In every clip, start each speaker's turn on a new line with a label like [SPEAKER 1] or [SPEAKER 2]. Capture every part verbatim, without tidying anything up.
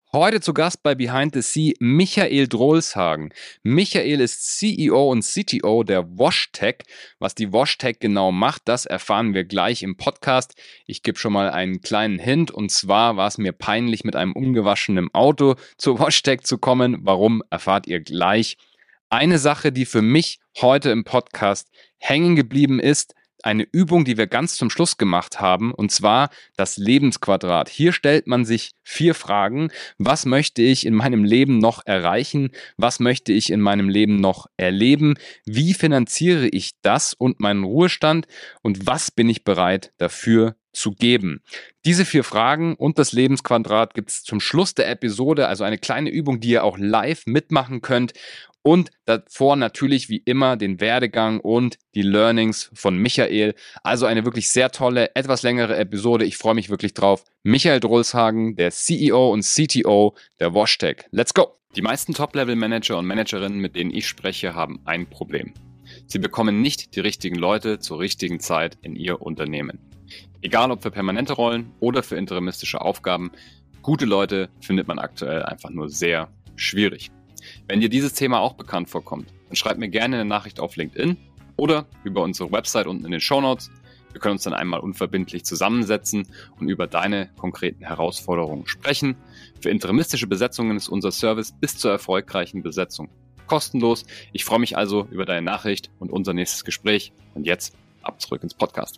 [SPEAKER 1] Heute zu Gast bei Behind the Sea Michael Drolshagen. Michael ist C E O und C T O der WashTec. Was die WashTec genau macht, das erfahren wir gleich im Podcast. Ich gebe schon mal einen kleinen Hint, und zwar war es mir peinlich, mit einem ungewaschenen Auto zur WashTec zu kommen. Warum, erfahrt ihr gleich. Eine Sache, die für mich heute im Podcast hängen geblieben ist, eine Übung, die wir ganz zum Schluss gemacht haben, und zwar das Lebensquadrat. Hier stellt man sich vier Fragen. Was möchte ich in meinem Leben noch erreichen? Was möchte ich in meinem Leben noch erleben? Wie finanziere ich das und meinen Ruhestand? Und was bin ich bereit dafür zu geben? Diese vier Fragen und das Lebensquadrat gibt es zum Schluss der Episode, also eine kleine Übung, die ihr auch live mitmachen könnt. Und davor natürlich wie immer den Werdegang und die Learnings von Michael. Also eine wirklich sehr tolle, etwas längere Episode. Ich freue mich wirklich drauf. Michael Drolshagen, der C E O und C T O der WashTec. Let's go! Die meisten Top-Level-Manager und Managerinnen, mit denen ich spreche, haben ein Problem. Sie bekommen nicht die richtigen Leute zur richtigen Zeit in ihr Unternehmen. Egal ob für permanente Rollen oder für interimistische Aufgaben, gute Leute findet man aktuell einfach nur sehr schwierig. Wenn dir dieses Thema auch bekannt vorkommt, dann schreib mir gerne eine Nachricht auf LinkedIn oder über unsere Website unten in den Shownotes. Wir können uns dann einmal unverbindlich zusammensetzen und über deine konkreten Herausforderungen sprechen. Für interimistische Besetzungen ist unser Service bis zur erfolgreichen Besetzung kostenlos. Ich freue mich also über deine Nachricht und unser nächstes Gespräch. Und jetzt ab zurück ins Podcast.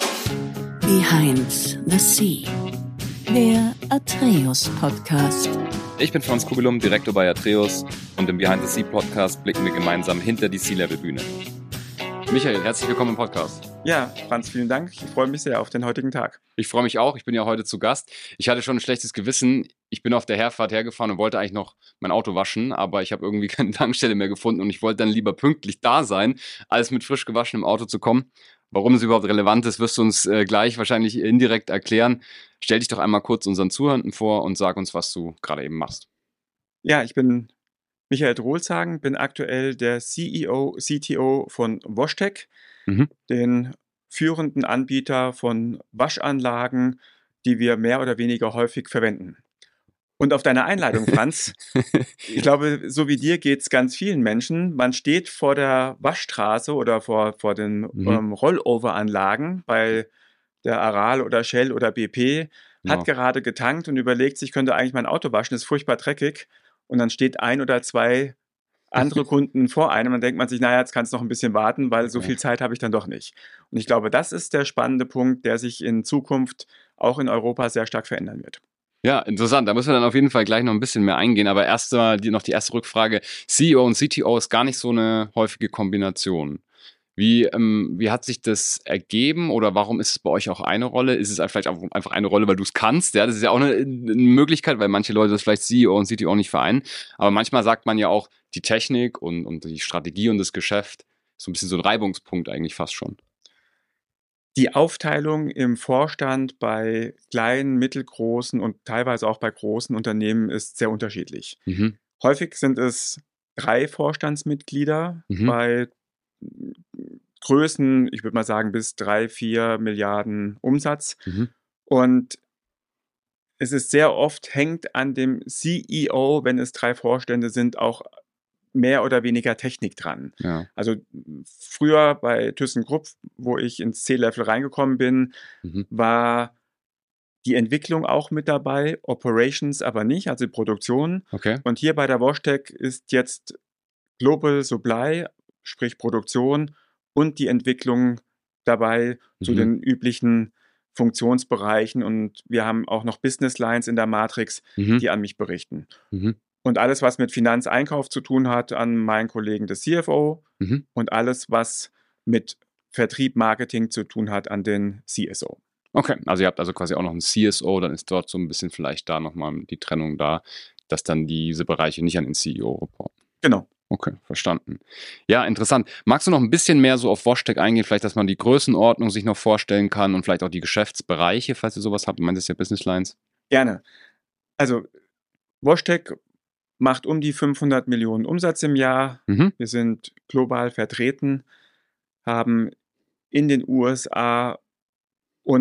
[SPEAKER 2] Behind the Sea, der Atreus Podcast.
[SPEAKER 1] Ich bin Franz Kugelum, Direktor bei Atreus, und im Behind the Sea Podcast blicken wir gemeinsam hinter die Sea-Level-Bühne. Michael, herzlich willkommen im Podcast.
[SPEAKER 3] Ja, Franz, vielen Dank. Ich freue mich sehr auf den heutigen Tag.
[SPEAKER 1] Ich freue mich auch. Ich bin ja heute zu Gast. Ich hatte schon ein schlechtes Gewissen. Ich bin auf der Herfahrt hergefahren und wollte eigentlich noch mein Auto waschen, aber ich habe irgendwie keine Tankstelle mehr gefunden und ich wollte dann lieber pünktlich da sein, als mit frisch gewaschenem Auto zu kommen. Warum es überhaupt relevant ist, wirst du uns äh, gleich wahrscheinlich indirekt erklären. Stell dich doch einmal kurz unseren Zuhörenden vor und sag uns, was du gerade eben machst.
[SPEAKER 3] Ja, ich bin Michael Drolshagen, bin aktuell der C E O, C T O von WashTec, mhm. den führenden Anbieter von Waschanlagen, die wir mehr oder weniger häufig verwenden. Und auf deine Einleitung, Franz, ich glaube, so wie dir geht es ganz vielen Menschen. Man steht vor der Waschstraße oder vor, vor den mhm. ähm, Rollover-Anlagen bei der Aral oder Shell oder B P, hat ja. gerade getankt und überlegt sich, könnte eigentlich mein Auto waschen, ist furchtbar dreckig. Und dann steht ein oder zwei andere Kunden vor einem. Dann denkt man sich, naja, jetzt kannst du noch ein bisschen warten, weil so viel Zeit habe ich dann doch nicht. Und ich glaube, das ist der spannende Punkt, der sich in Zukunft auch in Europa sehr stark verändern wird.
[SPEAKER 1] Ja, interessant. Da müssen wir dann auf jeden Fall gleich noch ein bisschen mehr eingehen. Aber erst mal die, noch die erste Rückfrage. C E O und C T O ist gar nicht so eine häufige Kombination. Wie, ähm, wie hat sich das ergeben oder warum ist es bei euch auch eine Rolle? Ist es vielleicht auch einfach eine Rolle, weil du es kannst? Ja, das ist ja auch eine, eine Möglichkeit, weil manche Leute das vielleicht C E O und C T O nicht vereinen. Aber manchmal sagt man ja auch, die Technik und, und die Strategie und das Geschäft ist so ein bisschen so ein Reibungspunkt eigentlich fast schon.
[SPEAKER 3] Die Aufteilung im Vorstand bei kleinen, mittelgroßen und teilweise auch bei großen Unternehmen ist sehr unterschiedlich. Mhm. Häufig sind es drei Vorstandsmitglieder mhm. bei Größen, ich würde mal sagen, bis drei, vier Milliarden Umsatz. Mhm. Und es ist sehr oft, hängt an dem C E O, wenn es drei Vorstände sind, auch mehr oder weniger Technik dran. Ja. Also früher bei ThyssenKrupp, wo ich ins C-Level reingekommen bin, mhm. war die Entwicklung auch mit dabei, Operations aber nicht, also Produktion. Okay. Und hier bei der WashTec ist jetzt Global Supply, sprich Produktion, und die Entwicklung dabei mhm. zu den üblichen Funktionsbereichen. Und wir haben auch noch Business Lines in der Matrix, mhm. die an mich berichten. Mhm. Und alles, was mit Finanzeinkauf zu tun hat, an meinen Kollegen des C F O mhm. und alles, was mit Vertrieb, Marketing zu tun hat, an den C S O.
[SPEAKER 1] Okay, also ihr habt also quasi auch noch einen C S O, dann ist dort so ein bisschen vielleicht da nochmal die Trennung da, dass dann diese Bereiche nicht an den C E O reporten.
[SPEAKER 3] Genau.
[SPEAKER 1] Okay, verstanden. Ja, interessant. Magst du noch ein bisschen mehr so auf WashTec eingehen, vielleicht, dass man die Größenordnung sich noch vorstellen kann und vielleicht auch die Geschäftsbereiche, falls ihr sowas habt? Du meintest ja Business Lines.
[SPEAKER 3] Gerne. Also WashTec macht um die fünfhundert Millionen Umsatz im Jahr. Mhm. Wir sind global vertreten, haben in den U S A und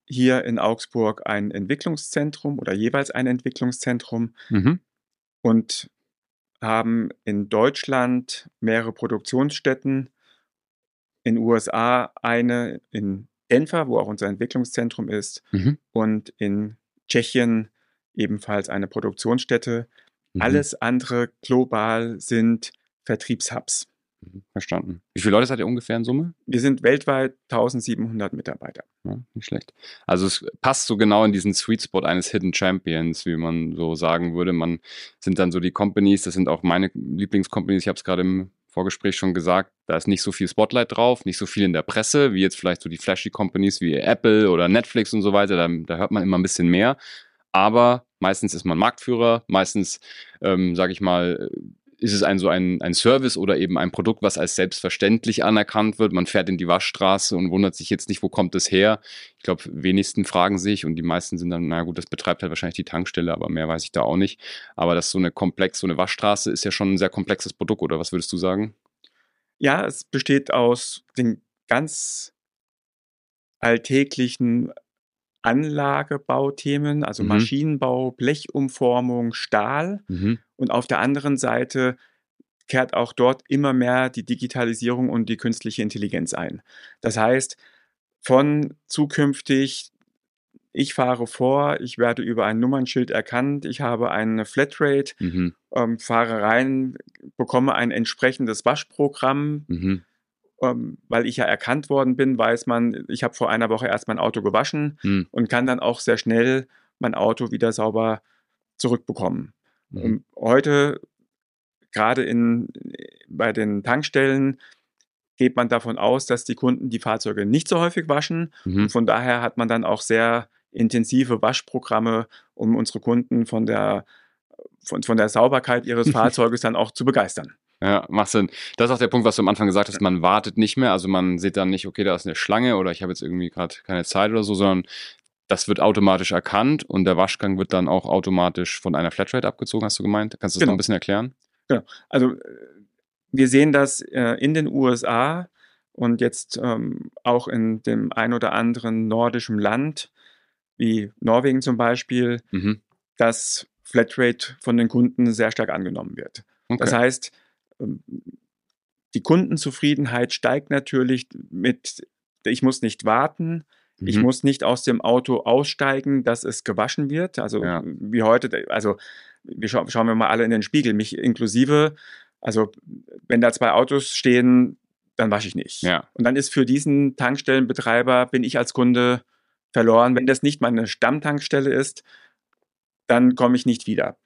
[SPEAKER 3] hier in Augsburg ein Entwicklungszentrum oder jeweils ein Entwicklungszentrum
[SPEAKER 1] Mhm.
[SPEAKER 3] und haben in Deutschland mehrere Produktionsstätten, in U S A eine in Denver, wo auch unser Entwicklungszentrum ist,
[SPEAKER 1] Mhm.
[SPEAKER 3] und in Tschechien ebenfalls eine Produktionsstätte.
[SPEAKER 1] Mhm.
[SPEAKER 3] Alles andere global sind Vertriebshubs.
[SPEAKER 1] Mhm. Verstanden. Wie viele Leute seid ihr ungefähr in Summe?
[SPEAKER 3] Wir sind weltweit tausendsiebenhundert Mitarbeiter.
[SPEAKER 1] Ja, nicht schlecht. Also es passt so genau in diesen Sweet Spot eines Hidden Champions, wie man so sagen würde. Man sind dann so die Companies, das sind auch meine Lieblingscompanies, ich habe es gerade im Vorgespräch schon gesagt, da ist nicht so viel Spotlight drauf, nicht so viel in der Presse, wie jetzt vielleicht so die flashy Companies wie Apple oder Netflix und so weiter, da, da hört man immer ein bisschen mehr. Aber meistens ist man Marktführer, meistens, ähm, sage ich mal, ist es ein so ein, ein Service oder eben ein Produkt, was als selbstverständlich anerkannt wird. Man fährt in die Waschstraße und wundert sich jetzt nicht, wo kommt es her. Ich glaube, wenigsten fragen sich und die meisten sind dann, na gut, das betreibt halt wahrscheinlich die Tankstelle, aber mehr weiß ich da auch nicht. Aber das ist so eine komplex, so eine Waschstraße ist ja schon ein sehr komplexes Produkt, oder was würdest du sagen?
[SPEAKER 3] Ja, es besteht aus den ganz alltäglichen Anlagebauthemen, also
[SPEAKER 1] Mhm.
[SPEAKER 3] Maschinenbau, Blechumformung, Stahl.
[SPEAKER 1] Mhm.
[SPEAKER 3] Und auf der anderen Seite kehrt auch dort immer mehr die Digitalisierung und die künstliche Intelligenz ein. Das heißt, von zukünftig, ich fahre vor, ich werde über ein Nummernschild erkannt, ich habe eine Flatrate,
[SPEAKER 1] Mhm.
[SPEAKER 3] ähm, fahre rein, bekomme ein entsprechendes Waschprogramm.
[SPEAKER 1] Mhm.
[SPEAKER 3] Ähm, weil ich ja erkannt worden bin, weiß man, ich habe vor einer Woche erst mein Auto gewaschen
[SPEAKER 1] Mhm.
[SPEAKER 3] und kann dann auch sehr schnell mein Auto wieder sauber zurückbekommen.
[SPEAKER 1] Mhm.
[SPEAKER 3] Und heute, gerade in, bei den Tankstellen, geht man davon aus, dass die Kunden die Fahrzeuge nicht so häufig waschen.
[SPEAKER 1] Mhm.
[SPEAKER 3] Und von daher hat man dann auch sehr intensive Waschprogramme, um unsere Kunden von der, von, von der Sauberkeit ihres Fahrzeuges dann auch zu begeistern.
[SPEAKER 1] Ja, macht Sinn. Das ist auch der Punkt, was du am Anfang gesagt hast, man wartet nicht mehr, also man sieht dann nicht, okay, da ist eine Schlange oder ich habe jetzt irgendwie gerade keine Zeit oder so, sondern das wird automatisch erkannt und der Waschgang wird dann auch automatisch von einer Flatrate abgezogen, hast du gemeint? Kannst du das
[SPEAKER 3] Genau.
[SPEAKER 1] noch ein bisschen erklären?
[SPEAKER 3] Genau. Also äh, wir sehen das äh, in den U S A und jetzt ähm, auch in dem ein oder anderen nordischen Land, wie Norwegen zum Beispiel,
[SPEAKER 1] Mhm.
[SPEAKER 3] dass Flatrate von den Kunden sehr stark angenommen wird.
[SPEAKER 1] Okay.
[SPEAKER 3] Das heißt, ähm, die Kundenzufriedenheit steigt natürlich mit, ich muss nicht warten,
[SPEAKER 1] Mhm.
[SPEAKER 3] ich muss nicht aus dem Auto aussteigen, dass es gewaschen wird. Also
[SPEAKER 1] Ja.
[SPEAKER 3] wie heute, also wir scha schauen wir mal alle in den Spiegel, mich inklusive. Also wenn da zwei Autos stehen, dann wasche ich nicht.
[SPEAKER 1] Ja.
[SPEAKER 3] Und dann ist für diesen Tankstellenbetreiber, bin ich als Kunde verloren. Wenn das nicht meine Stammtankstelle ist, dann komme ich nicht wieder.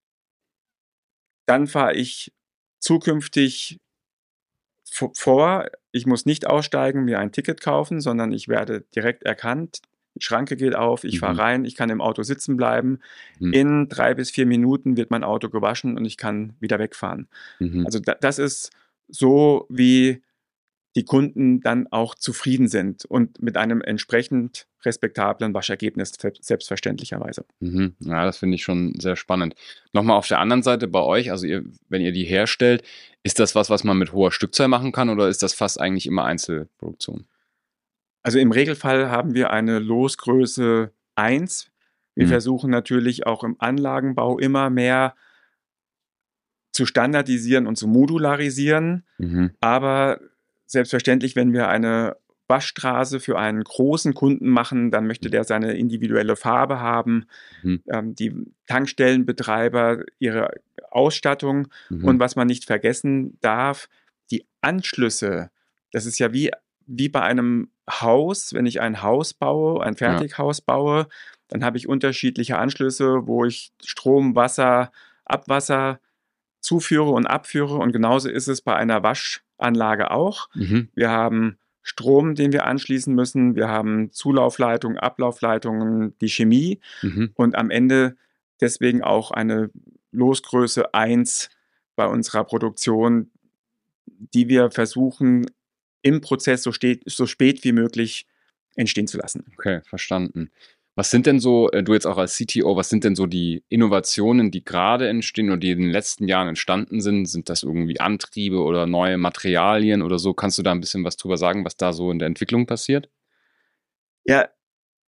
[SPEAKER 3] Dann fahre ich zukünftig vor, ich muss nicht aussteigen, mir ein Ticket kaufen, sondern ich werde direkt erkannt. Die Schranke geht auf, ich
[SPEAKER 1] Mhm.
[SPEAKER 3] fahre rein, ich kann im Auto sitzen bleiben.
[SPEAKER 1] Mhm.
[SPEAKER 3] In drei bis vier Minuten wird mein Auto gewaschen und ich kann wieder wegfahren.
[SPEAKER 1] Mhm.
[SPEAKER 3] Also da, das ist so, wie die Kunden dann auch zufrieden sind und mit einem entsprechend respektablen Waschergebnis, selbstverständlicherweise.
[SPEAKER 1] Mhm. Ja, das finde ich schon sehr spannend. Nochmal auf der anderen Seite bei euch, also ihr, wenn ihr die herstellt, ist das was, was man mit hoher Stückzahl machen kann oder ist das fast eigentlich immer Einzelproduktion?
[SPEAKER 3] Also im Regelfall haben wir eine Losgröße eins. Wir
[SPEAKER 1] Mhm.
[SPEAKER 3] versuchen natürlich auch im Anlagenbau immer mehr zu standardisieren und zu modularisieren.
[SPEAKER 1] Mhm.
[SPEAKER 3] Aber selbstverständlich, wenn wir eine Waschstraße für einen großen Kunden machen, dann möchte der seine individuelle Farbe haben,
[SPEAKER 1] Mhm.
[SPEAKER 3] ähm, die Tankstellenbetreiber ihre Ausstattung.
[SPEAKER 1] Mhm.
[SPEAKER 3] Und was man nicht vergessen darf, die Anschlüsse, das ist ja wie, wie bei einem Haus, wenn ich ein Haus baue, ein Fertighaus baue, dann habe ich unterschiedliche Anschlüsse, wo ich Strom, Wasser, Abwasser zuführe und abführe. Und genauso ist es bei einer Waschanlage auch.
[SPEAKER 1] Mhm.
[SPEAKER 3] Wir haben Strom, den wir anschließen müssen. Wir haben Zulaufleitungen, Ablaufleitungen, die Chemie.
[SPEAKER 1] Mhm.
[SPEAKER 3] Und am Ende deswegen auch eine Losgröße eins bei unserer Produktion, die wir versuchen, im Prozess so, steht, so spät wie möglich entstehen zu lassen.
[SPEAKER 1] Okay, verstanden. Was sind denn so, äh, du jetzt auch als C T O, was sind denn so die Innovationen, die gerade entstehen oder die in den letzten Jahren entstanden sind? Sind das irgendwie Antriebe oder neue Materialien oder so? Kannst du da ein bisschen was drüber sagen, was da so in der Entwicklung passiert?
[SPEAKER 3] Ja,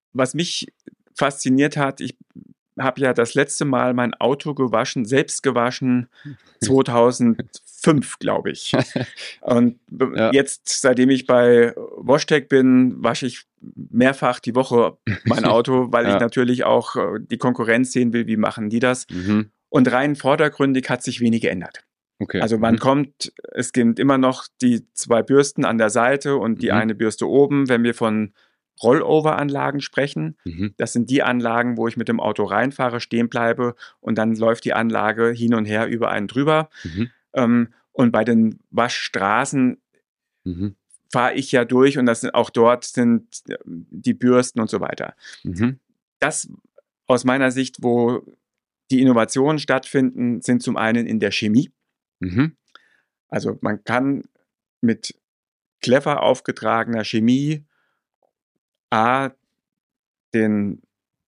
[SPEAKER 3] was mich fasziniert hat, ich habe ja das letzte Mal mein Auto gewaschen, selbst gewaschen, zweitausendfünf, glaube ich. Und
[SPEAKER 1] Ja.
[SPEAKER 3] jetzt, seitdem ich bei WashTec bin, wasche ich mehrfach die Woche mein Auto, weil
[SPEAKER 1] Ja.
[SPEAKER 3] ich natürlich auch äh, die Konkurrenz sehen will, wie machen die das.
[SPEAKER 1] Mhm.
[SPEAKER 3] Und rein vordergründig hat sich wenig geändert.
[SPEAKER 1] Okay.
[SPEAKER 3] Also man
[SPEAKER 1] Mhm.
[SPEAKER 3] kommt, es gibt immer noch die zwei Bürsten an der Seite und die
[SPEAKER 1] Mhm.
[SPEAKER 3] eine Bürste oben, wenn wir von Rollover-Anlagen sprechen.
[SPEAKER 1] Mhm.
[SPEAKER 3] Das sind die Anlagen, wo ich mit dem Auto reinfahre, stehen bleibe und dann läuft die Anlage hin und her über einen drüber.
[SPEAKER 1] Mhm.
[SPEAKER 3] Ähm, und bei den Waschstraßen
[SPEAKER 1] Mhm.
[SPEAKER 3] fahre ich ja durch und das sind, auch dort sind die Bürsten und so weiter.
[SPEAKER 1] Mhm.
[SPEAKER 3] Das aus meiner Sicht, wo die Innovationen stattfinden, sind zum einen in der Chemie.
[SPEAKER 1] Mhm.
[SPEAKER 3] Also man kann mit clever aufgetragener Chemie A, den,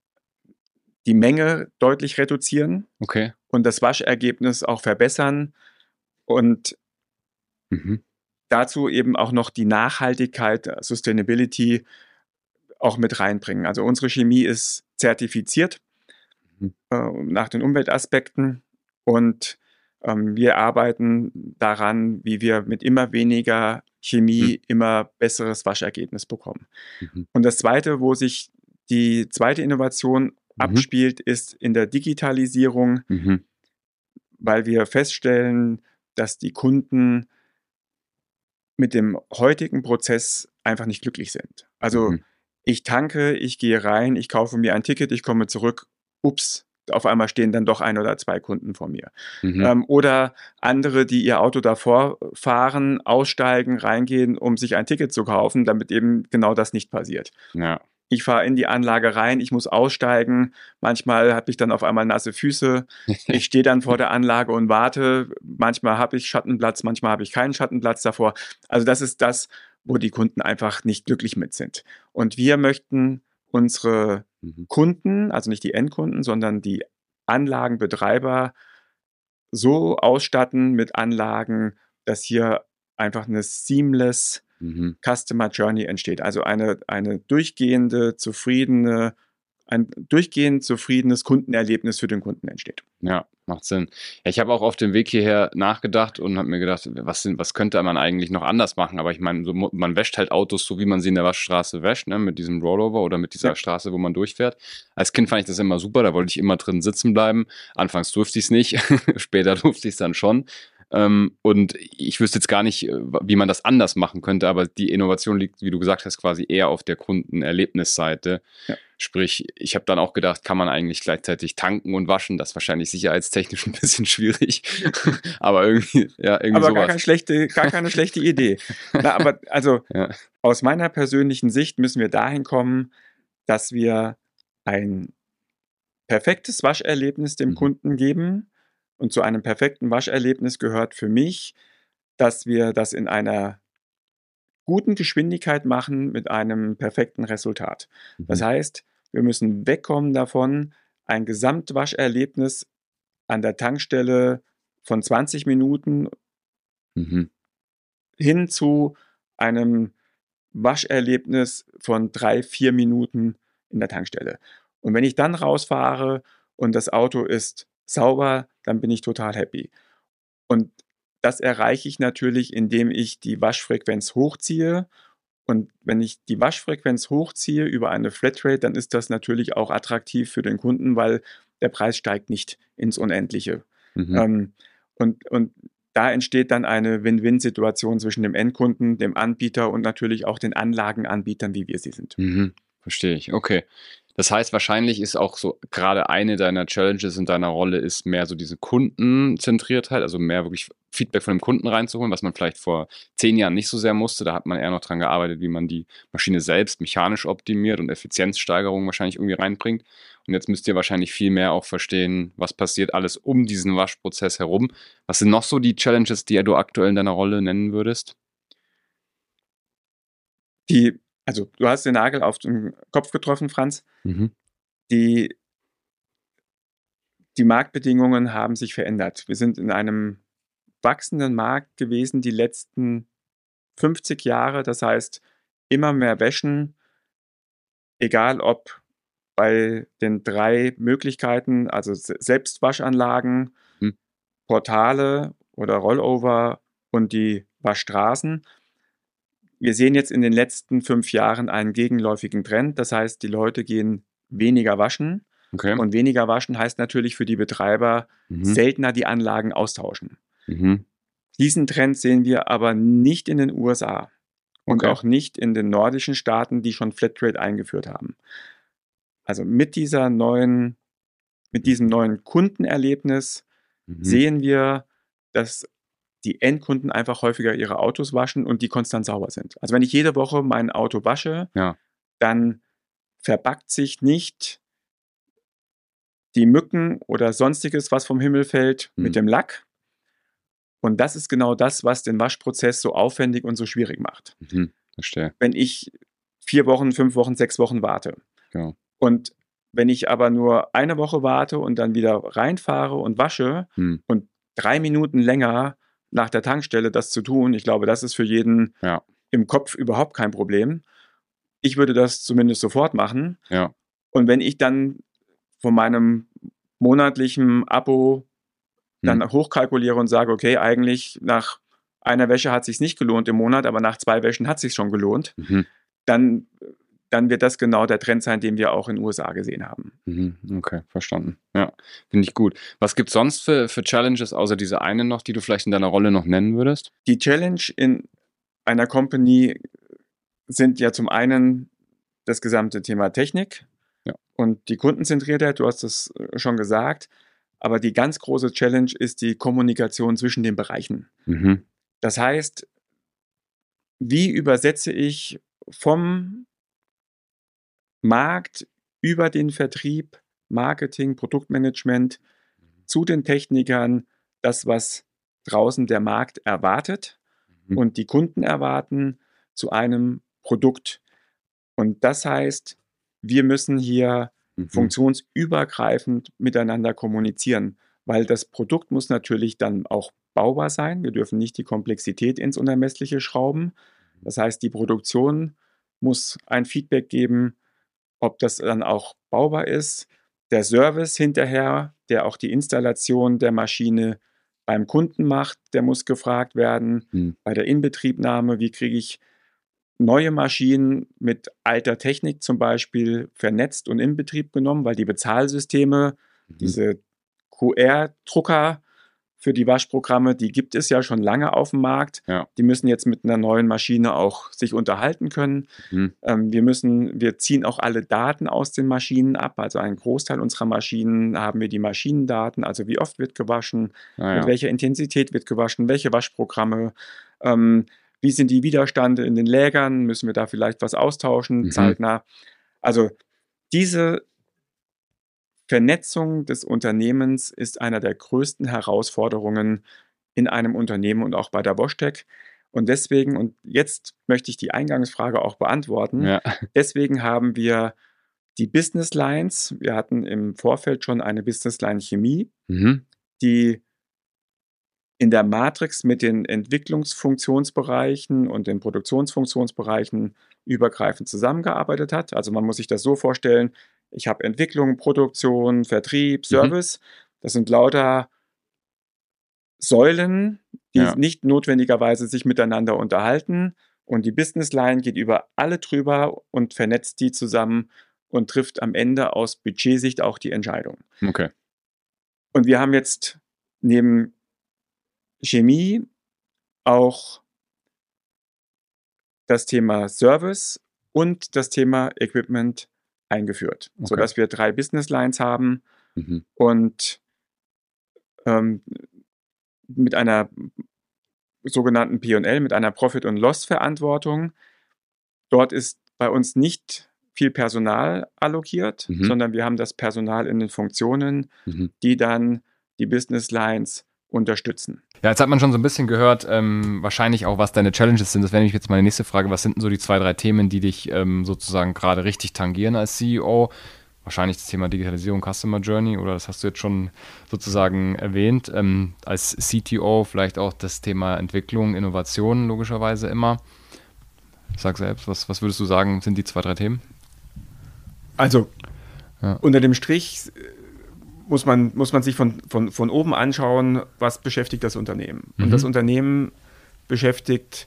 [SPEAKER 3] die Menge deutlich reduzieren
[SPEAKER 1] Okay.
[SPEAKER 3] und das Waschergebnis auch verbessern und
[SPEAKER 1] Mhm.
[SPEAKER 3] dazu eben auch noch die Nachhaltigkeit, Sustainability auch mit reinbringen. Also unsere Chemie ist zertifiziert
[SPEAKER 1] Mhm.
[SPEAKER 3] äh, nach den Umweltaspekten und ähm, wir arbeiten daran, wie wir mit immer weniger Chemie
[SPEAKER 1] Mhm.
[SPEAKER 3] immer besseres Waschergebnis bekommen.
[SPEAKER 1] Mhm.
[SPEAKER 3] Und das Zweite, wo sich die zweite Innovation
[SPEAKER 1] Mhm.
[SPEAKER 3] abspielt, ist in der Digitalisierung,
[SPEAKER 1] Mhm.
[SPEAKER 3] weil wir feststellen, dass die Kunden mit dem heutigen Prozess einfach nicht glücklich sind. Also
[SPEAKER 1] Mhm.
[SPEAKER 3] ich tanke, ich gehe rein, ich kaufe mir ein Ticket, ich komme zurück, ups, auf einmal stehen dann doch ein oder zwei Kunden vor mir.
[SPEAKER 1] Mhm.
[SPEAKER 3] Ähm, oder andere, die ihr Auto davor fahren, aussteigen, reingehen, um sich ein Ticket zu kaufen, damit eben genau das nicht passiert.
[SPEAKER 1] Ja.
[SPEAKER 3] Ich fahre in die Anlage rein, ich muss aussteigen. Manchmal habe ich dann auf einmal nasse Füße. Ich stehe dann vor der Anlage und warte. Manchmal habe ich Schattenplatz, manchmal habe ich keinen Schattenplatz davor. Also das ist das, wo die Kunden einfach nicht glücklich mit sind. Und wir möchten unsere
[SPEAKER 1] Mhm.
[SPEAKER 3] Kunden, also nicht die Endkunden, sondern die Anlagenbetreiber so ausstatten mit Anlagen, dass hier einfach eine seamless
[SPEAKER 1] Mhm.
[SPEAKER 3] Customer Journey entsteht. Also eine, eine durchgehende, zufriedene, ein durchgehend zufriedenes Kundenerlebnis für den Kunden entsteht.
[SPEAKER 1] Ja, macht Sinn. Ja, ich habe auch auf dem Weg hierher nachgedacht und habe mir gedacht, was, sind, was könnte man eigentlich noch anders machen? Aber ich meine, so, mu- man wäscht halt Autos so, wie man sie in der Waschstraße wäscht, ne? Mit diesem Rollover oder mit dieser
[SPEAKER 3] Ja.
[SPEAKER 1] Straße, wo man durchfährt. Als Kind fand ich das immer super, da wollte ich immer drin sitzen bleiben. Anfangs durfte ich es nicht, später durfte ich es dann schon. Ähm, und ich wüsste jetzt gar nicht, äh, wie man das anders machen könnte, aber die Innovation liegt, wie du gesagt hast, quasi eher auf der Kundenerlebnisseite.
[SPEAKER 3] Ja.
[SPEAKER 1] Sprich, ich habe dann auch gedacht, kann man eigentlich gleichzeitig tanken und waschen? Das ist wahrscheinlich sicherheitstechnisch ein bisschen schwierig. Aber irgendwie, ja, irgendwie
[SPEAKER 3] Aber gar,
[SPEAKER 1] sowas.
[SPEAKER 3] keine schlechte, gar keine schlechte Idee. Na, aber also
[SPEAKER 1] Ja.
[SPEAKER 3] aus meiner persönlichen Sicht müssen wir dahin kommen, dass wir ein perfektes Wascherlebnis dem
[SPEAKER 1] Mhm.
[SPEAKER 3] Kunden geben. Und zu einem perfekten Wascherlebnis gehört für mich, dass wir das in einer guten Geschwindigkeit machen mit einem perfekten Resultat. Das
[SPEAKER 1] Mhm.
[SPEAKER 3] heißt, wir müssen wegkommen davon, ein Gesamtwascherlebnis an der Tankstelle von zwanzig Minuten
[SPEAKER 1] Mhm.
[SPEAKER 3] hin zu einem Wascherlebnis von drei, vier Minuten in der Tankstelle. Und wenn ich dann rausfahre und das Auto ist sauber, dann bin ich total happy. Und das erreiche ich natürlich, indem ich die Waschfrequenz hochziehe. Und wenn ich die Waschfrequenz hochziehe über eine Flatrate, dann ist das natürlich auch attraktiv für den Kunden, weil der Preis steigt nicht ins Unendliche.
[SPEAKER 1] Mhm.
[SPEAKER 3] Ähm, und, und da entsteht dann eine Win-Win-Situation zwischen dem Endkunden, dem Anbieter und natürlich auch den Anlagenanbietern, wie wir sie sind.
[SPEAKER 1] Mhm. Verstehe ich. Okay. Das heißt, wahrscheinlich ist auch so gerade eine deiner Challenges in deiner Rolle ist mehr so diese Kundenzentriertheit, also mehr wirklich Feedback von dem Kunden reinzuholen, was man vielleicht vor zehn Jahren nicht so sehr musste. Da hat man eher noch dran gearbeitet, wie man die Maschine selbst mechanisch optimiert und Effizienzsteigerungen wahrscheinlich irgendwie reinbringt. Und jetzt müsst ihr wahrscheinlich viel mehr auch verstehen, was passiert alles um diesen Waschprozess herum. Was sind noch so die Challenges, die du aktuell in deiner Rolle nennen würdest?
[SPEAKER 3] Die, also du hast den Nagel auf den Kopf getroffen, Franz.
[SPEAKER 1] Mhm.
[SPEAKER 3] Die, die Marktbedingungen haben sich verändert. Wir sind in einem wachsenden Markt gewesen die letzten fünfzig Jahre. Das heißt, immer mehr Wäschen egal ob bei den drei Möglichkeiten, also Selbstwaschanlagen, hm. Portale oder Rollover und die Waschstraßen. Wir sehen jetzt in den letzten fünf Jahren einen gegenläufigen Trend. Das heißt, die Leute gehen weniger waschen.
[SPEAKER 1] Okay.
[SPEAKER 3] Und weniger waschen heißt natürlich für die Betreiber mhm. seltener die Anlagen austauschen.
[SPEAKER 1] Mhm.
[SPEAKER 3] Diesen Trend sehen wir aber nicht in den U S A und
[SPEAKER 1] okay.
[SPEAKER 3] auch nicht in den nordischen Staaten, die schon Flatrate eingeführt haben. Also mit dieser neuen, mit diesem neuen Kundenerlebnis mhm. sehen wir, dass die Endkunden einfach häufiger ihre Autos waschen und die konstant sauber sind. Also wenn ich jede Woche mein Auto wasche,
[SPEAKER 1] ja.
[SPEAKER 3] dann verbackt sich nicht die Mücken oder sonstiges, was vom Himmel fällt, mhm. mit dem Lack. Und das ist genau das, was den Waschprozess so aufwendig und so schwierig macht.
[SPEAKER 1] Mhm. Verstehe.
[SPEAKER 3] Wenn ich vier Wochen, fünf Wochen, sechs Wochen warte.
[SPEAKER 1] Ja.
[SPEAKER 3] Und wenn ich aber nur eine Woche warte und dann wieder reinfahre und wasche mhm. und drei Minuten länger nach der Tankstelle das zu tun, ich glaube, das ist für jeden
[SPEAKER 1] ja.
[SPEAKER 3] im Kopf überhaupt kein Problem. Ich würde das zumindest sofort machen.
[SPEAKER 1] Ja.
[SPEAKER 3] Und wenn ich dann von meinem monatlichen Abo dann hm. hochkalkuliere und sage, okay, eigentlich nach einer Wäsche hat es sich nicht gelohnt im Monat, aber nach zwei Wäschen hat es sich schon gelohnt,
[SPEAKER 1] mhm.
[SPEAKER 3] dann, dann wird das genau der Trend sein, den wir auch in den U S A gesehen haben.
[SPEAKER 1] Mhm. Okay, verstanden. Ja, finde ich gut. Was gibt es sonst für, für Challenges, außer diese eine noch, die du vielleicht in deiner Rolle noch nennen würdest?
[SPEAKER 3] Die Challenge in einer Company sind ja zum einen das gesamte Thema Technik,
[SPEAKER 1] ja.
[SPEAKER 3] und die Kundenzentriertheit, du hast es schon gesagt, aber die ganz große Challenge ist die Kommunikation zwischen den Bereichen.
[SPEAKER 1] Mhm.
[SPEAKER 3] Das heißt, wie übersetze ich vom Markt über den Vertrieb, Marketing, Produktmanagement zu den Technikern das, was draußen der Markt erwartet mhm. und die Kunden erwarten, zu einem Produkt. Und das heißt, wir müssen hier mhm. funktionsübergreifend miteinander kommunizieren, weil das Produkt muss natürlich dann auch baubar sein. Wir dürfen nicht die Komplexität ins Unermessliche schrauben. Das heißt, die Produktion muss ein Feedback geben, ob das dann auch baubar ist. Der Service hinterher, der auch die Installation der Maschine beim Kunden macht, der muss gefragt werden. Mhm. Bei der Inbetriebnahme, wie kriege ich neue Maschinen mit alter Technik zum Beispiel vernetzt und in Betrieb genommen, weil die Bezahlsysteme, mhm. diese Q R-Drucker für die Waschprogramme, die gibt es ja schon lange auf dem Markt.
[SPEAKER 1] Ja.
[SPEAKER 3] Die müssen jetzt mit einer neuen Maschine auch sich unterhalten können. Mhm. Ähm, wir müssen, wir ziehen auch alle Daten aus den Maschinen ab. Also einen Großteil unserer Maschinen haben wir die Maschinendaten, also wie oft wird gewaschen,
[SPEAKER 1] ah, ja.
[SPEAKER 3] mit welcher Intensität wird gewaschen, welche Waschprogramme, ähm, wie sind die Widerstände in den Lägern, müssen wir da vielleicht was austauschen, mhm. zeitnah. Also diese Vernetzung des Unternehmens ist einer der größten Herausforderungen in einem Unternehmen und auch bei der WashTec. Und deswegen, und jetzt möchte ich die Eingangsfrage auch beantworten,
[SPEAKER 1] ja.
[SPEAKER 3] deswegen haben wir die Business Lines, wir hatten im Vorfeld schon eine Business Line Chemie,
[SPEAKER 1] mhm.
[SPEAKER 3] die in der Matrix mit den Entwicklungsfunktionsbereichen und den Produktionsfunktionsbereichen übergreifend zusammengearbeitet hat. Also man muss sich das so vorstellen, ich habe Entwicklung, Produktion, Vertrieb, Service. Mhm. Das sind lauter Säulen, die
[SPEAKER 1] ja.
[SPEAKER 3] nicht notwendigerweise sich miteinander unterhalten. Und die Business Line geht über alle drüber und vernetzt die zusammen und trifft am Ende aus Budgetsicht auch die Entscheidung.
[SPEAKER 1] Okay.
[SPEAKER 3] Und wir haben jetzt neben Chemie auch das Thema Service und das Thema Equipment eingeführt,
[SPEAKER 1] okay.
[SPEAKER 3] sodass wir drei Business Lines haben
[SPEAKER 1] mhm.
[SPEAKER 3] und ähm, mit einer sogenannten P und L, mit einer Profit- und Loss-Verantwortung. Dort ist bei uns nicht viel Personal allokiert,
[SPEAKER 1] mhm.
[SPEAKER 3] sondern wir haben das Personal in den Funktionen,
[SPEAKER 1] mhm.
[SPEAKER 3] die dann die Business Lines unterstützen.
[SPEAKER 1] Ja, jetzt hat man schon so ein bisschen gehört, ähm, wahrscheinlich auch, was deine Challenges sind. Das wäre nämlich jetzt meine nächste Frage. Was sind denn so die zwei, drei Themen, die dich ähm, sozusagen gerade richtig tangieren als C E O? Wahrscheinlich das Thema Digitalisierung, Customer Journey, oder das hast du jetzt schon sozusagen erwähnt. Ähm, als C T O vielleicht auch das Thema Entwicklung, Innovation logischerweise immer. Sag selbst, was, was würdest du sagen, sind die zwei, drei Themen?
[SPEAKER 3] Also ja. unter dem Strich muss man, muss man sich von, von, von oben anschauen, was beschäftigt das Unternehmen. Mhm. Und das Unternehmen beschäftigt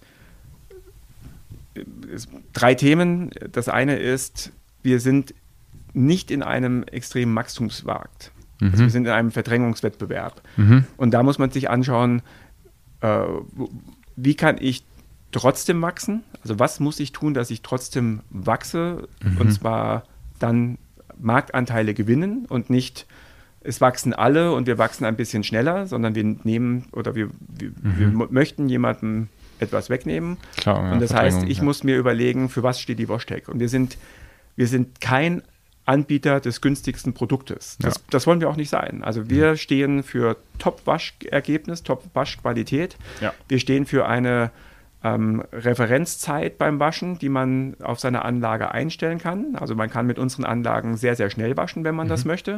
[SPEAKER 3] drei Themen. Das eine ist, wir sind nicht in einem extremen Wachstumsmarkt. Mhm. Also wir sind in einem Verdrängungswettbewerb. Mhm. Und da muss man sich anschauen, äh, wie kann ich trotzdem wachsen? Also was muss ich tun, dass ich trotzdem wachse? Mhm. Und zwar dann Marktanteile gewinnen und nicht, es wachsen alle und wir wachsen ein bisschen schneller, sondern wir nehmen oder wir, wir, mhm. wir möchten jemandem etwas wegnehmen. Klar, ja, und das heißt, ich ja. muss mir überlegen, für was steht die WashTec? Und wir sind, wir sind kein Anbieter des günstigsten Produktes. Das, ja. das wollen wir auch nicht sein. Also wir mhm. stehen für Top-Waschergebnis, Top-Waschqualität. Ja. Wir stehen für eine ähm, Referenzzeit beim Waschen, die man auf seine Anlage einstellen kann. Also man kann mit unseren Anlagen sehr, sehr schnell waschen, wenn man mhm. das möchte.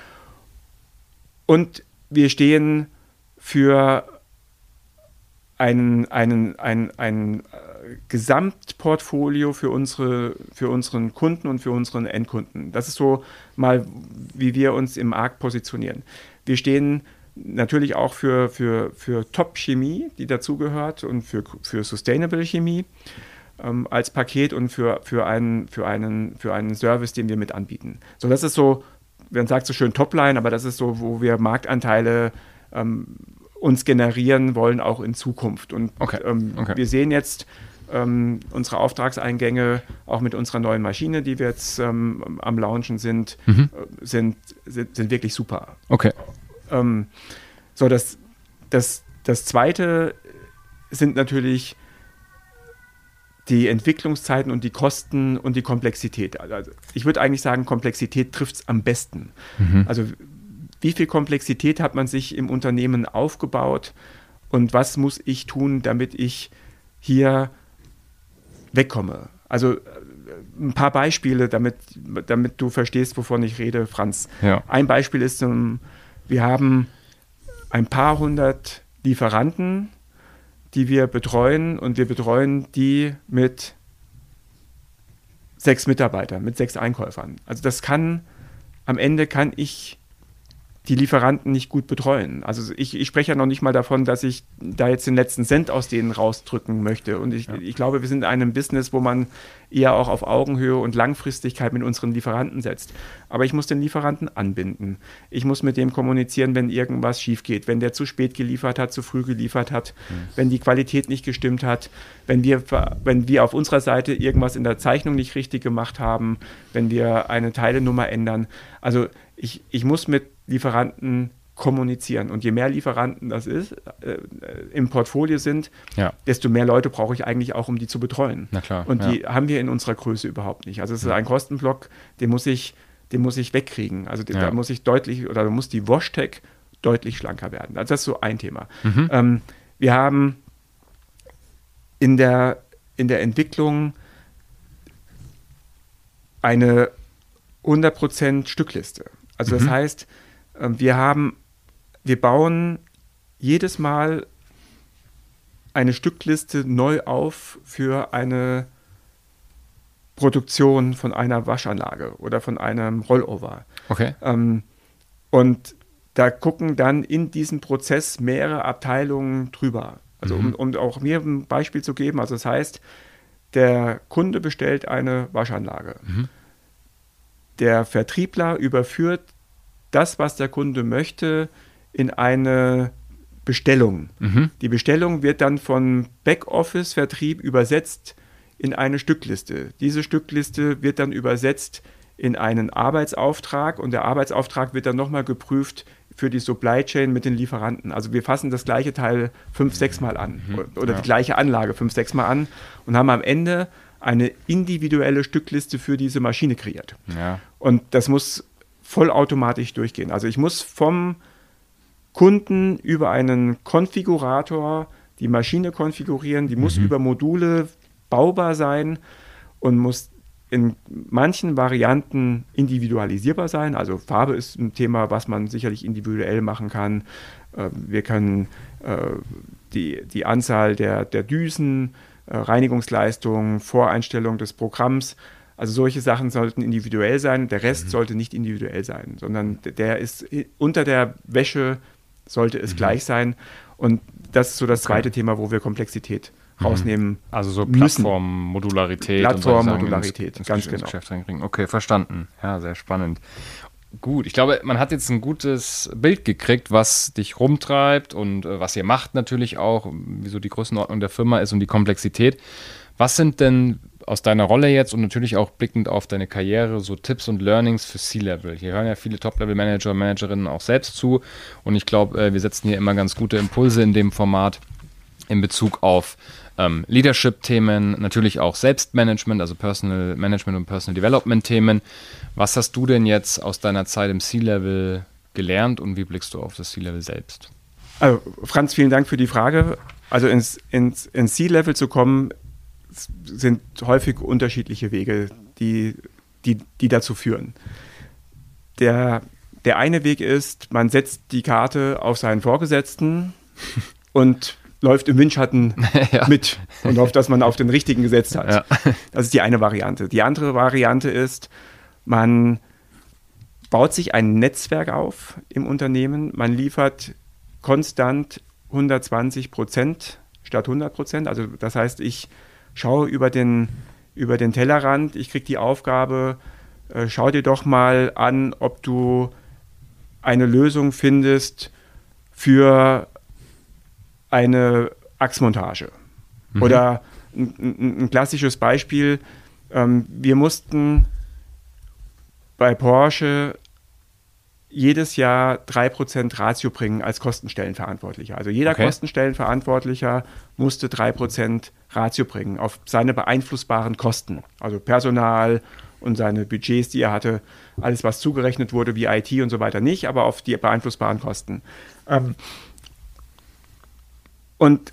[SPEAKER 3] Und wir stehen für ein, einen, ein, ein Gesamtportfolio für, unsere, für unseren Kunden und für unseren Endkunden. Das ist so mal, wie wir uns im Markt positionieren. Wir stehen natürlich auch für, für, für Top-Chemie, die dazugehört, und für, für Sustainable Chemie ähm, als Paket und für, für, einen, für, einen, für einen Service, den wir mit anbieten. So, das ist so, man sagt so schön Topline, aber das ist so, wo wir Marktanteile ähm, uns generieren wollen, auch in Zukunft. Und okay. Ähm, okay. wir sehen jetzt ähm, unsere Auftragseingänge auch mit unserer neuen Maschine, die wir jetzt ähm, am Launchen sind, mhm. sind, sind, sind wirklich super.
[SPEAKER 1] Okay.
[SPEAKER 3] Ähm, so, das, das, das Zweite sind natürlich die Entwicklungszeiten und die Kosten und die Komplexität. Also ich würde eigentlich sagen, Komplexität trifft es am besten. Mhm. Also wie viel Komplexität hat man sich im Unternehmen aufgebaut und was muss ich tun, damit ich hier wegkomme? Also ein paar Beispiele, damit, damit du verstehst, wovon ich rede, Franz. Ja. Ein Beispiel ist, wir haben ein paar hundert Lieferanten, die wir betreuen, und wir betreuen die mit sechs Mitarbeitern, mit sechs Einkäufern. Also das kann, am Ende kann ich die Lieferanten nicht gut betreuen. Also ich, ich spreche ja noch nicht mal davon, dass ich da jetzt den letzten Cent aus denen rausdrücken möchte. Und ich, ja. ich glaube, wir sind in einem Business, wo man eher auch auf Augenhöhe und Langfristigkeit mit unseren Lieferanten setzt. Aber ich muss den Lieferanten anbinden. Ich muss mit dem kommunizieren, wenn irgendwas schief geht, wenn der zu spät geliefert hat, zu früh geliefert hat, mhm. wenn die Qualität nicht gestimmt hat, wenn wir, wenn wir auf unserer Seite irgendwas in der Zeichnung nicht richtig gemacht haben, wenn wir eine Teilenummer ändern. Also ich, ich muss mit Lieferanten kommunizieren. Und je mehr Lieferanten das ist, äh, im Portfolio sind, ja. desto mehr Leute brauche ich eigentlich auch, um die zu betreuen.
[SPEAKER 1] Na klar,
[SPEAKER 3] und die
[SPEAKER 1] ja.
[SPEAKER 3] haben wir in unserer Größe überhaupt nicht. Also es ist ein Kostenblock, den muss ich, den muss ich wegkriegen. Also ja. da muss ich deutlich, oder da muss die WashTec deutlich schlanker werden. Also das ist so ein Thema. Mhm. Ähm, wir haben in der, in der Entwicklung eine hundert Prozent Stückliste. Also das mhm. heißt, wir haben, wir bauen jedes Mal eine Stückliste neu auf für eine Produktion von einer Waschanlage oder von einem Rollover.
[SPEAKER 1] Okay.
[SPEAKER 3] Ähm, und da gucken dann in diesem Prozess mehrere Abteilungen drüber. Also mhm. um, um auch mir ein Beispiel zu geben, also das heißt, der Kunde bestellt eine Waschanlage. Mhm. Der Vertriebler überführt das, was der Kunde möchte, in eine Bestellung. Mhm. Die Bestellung wird dann von Backoffice-Vertrieb übersetzt in eine Stückliste. Diese Stückliste wird dann übersetzt in einen Arbeitsauftrag, und der Arbeitsauftrag wird dann nochmal geprüft für die Supply Chain mit den Lieferanten. Also wir fassen das gleiche Teil fünf, sechs Mal an mhm. oder ja. die gleiche Anlage fünf, sechs Mal an und haben am Ende eine individuelle Stückliste für diese Maschine kreiert.
[SPEAKER 1] Ja.
[SPEAKER 3] Und das muss vollautomatisch durchgehen. Also ich muss vom Kunden über einen Konfigurator die Maschine konfigurieren, die muss mhm. über Module baubar sein und muss in manchen Varianten individualisierbar sein. Also Farbe ist ein Thema, was man sicherlich individuell machen kann. Wir können die, die Anzahl der, der Düsen, Reinigungsleistung, Voreinstellung des Programms, Also solche Sachen sollten individuell sein, der Rest
[SPEAKER 1] Mhm.
[SPEAKER 3] sollte nicht individuell sein, sondern der ist unter der Wäsche sollte es
[SPEAKER 1] Mhm.
[SPEAKER 3] gleich sein. Und das ist so das
[SPEAKER 1] Okay.
[SPEAKER 3] zweite Thema, wo wir Komplexität
[SPEAKER 1] Mhm.
[SPEAKER 3] rausnehmen.
[SPEAKER 1] Also so
[SPEAKER 3] müssen.
[SPEAKER 1] Plattform-Modularität.
[SPEAKER 3] Plattform-Modularität,
[SPEAKER 1] ins, ins,
[SPEAKER 3] ganz
[SPEAKER 1] ins
[SPEAKER 3] genau.
[SPEAKER 1] Geschäft reinkriegen. Okay, verstanden. Ja, sehr spannend. Gut, ich glaube, man hat jetzt ein gutes Bild gekriegt, was dich rumtreibt und äh, was ihr macht natürlich auch, wieso die Größenordnung der Firma ist und die Komplexität. Was sind denn aus deiner Rolle jetzt und natürlich auch blickend auf deine Karriere so Tipps und Learnings für C-Level? Hier hören ja viele Top-Level-Manager und Managerinnen auch selbst zu und ich glaube, äh, wir setzen hier immer ganz gute Impulse in dem Format in Bezug auf ähm, Leadership-Themen, natürlich auch Selbstmanagement, also Personal Management und Personal Development-Themen. Was hast du denn jetzt aus deiner Zeit im C-Level gelernt und wie blickst du auf das C-Level selbst?
[SPEAKER 3] Also Franz, vielen Dank für die Frage. Also ins, ins, ins C-Level zu kommen, sind häufig unterschiedliche Wege, die, die, die dazu führen. Der, der eine Weg ist, man setzt die Karte auf seinen Vorgesetzten und läuft im Windschatten
[SPEAKER 1] Ja.
[SPEAKER 3] mit und hofft, dass man auf den richtigen gesetzt hat.
[SPEAKER 1] Ja.
[SPEAKER 3] Das ist die eine Variante. Die andere Variante ist, man baut sich ein Netzwerk auf im Unternehmen, man liefert konstant hundertzwanzig Prozent statt hundert Prozent. Also das heißt, ich schaue über den, über den Tellerrand, ich kriege die Aufgabe, äh, schau dir doch mal an, ob du eine Lösung findest für eine Achsmontage.
[SPEAKER 1] Mhm.
[SPEAKER 3] Oder ein, ein, ein klassisches Beispiel, ähm, wir mussten bei Porsche jedes Jahr drei Prozent Ratio bringen als Kostenstellenverantwortlicher. Also jeder
[SPEAKER 1] Okay.
[SPEAKER 3] Kostenstellenverantwortlicher musste drei Prozent Ratio bringen auf seine beeinflussbaren Kosten. Also Personal und seine Budgets, die er hatte, alles, was zugerechnet wurde, wie I T und so weiter nicht, aber auf die beeinflussbaren Kosten. Ähm, und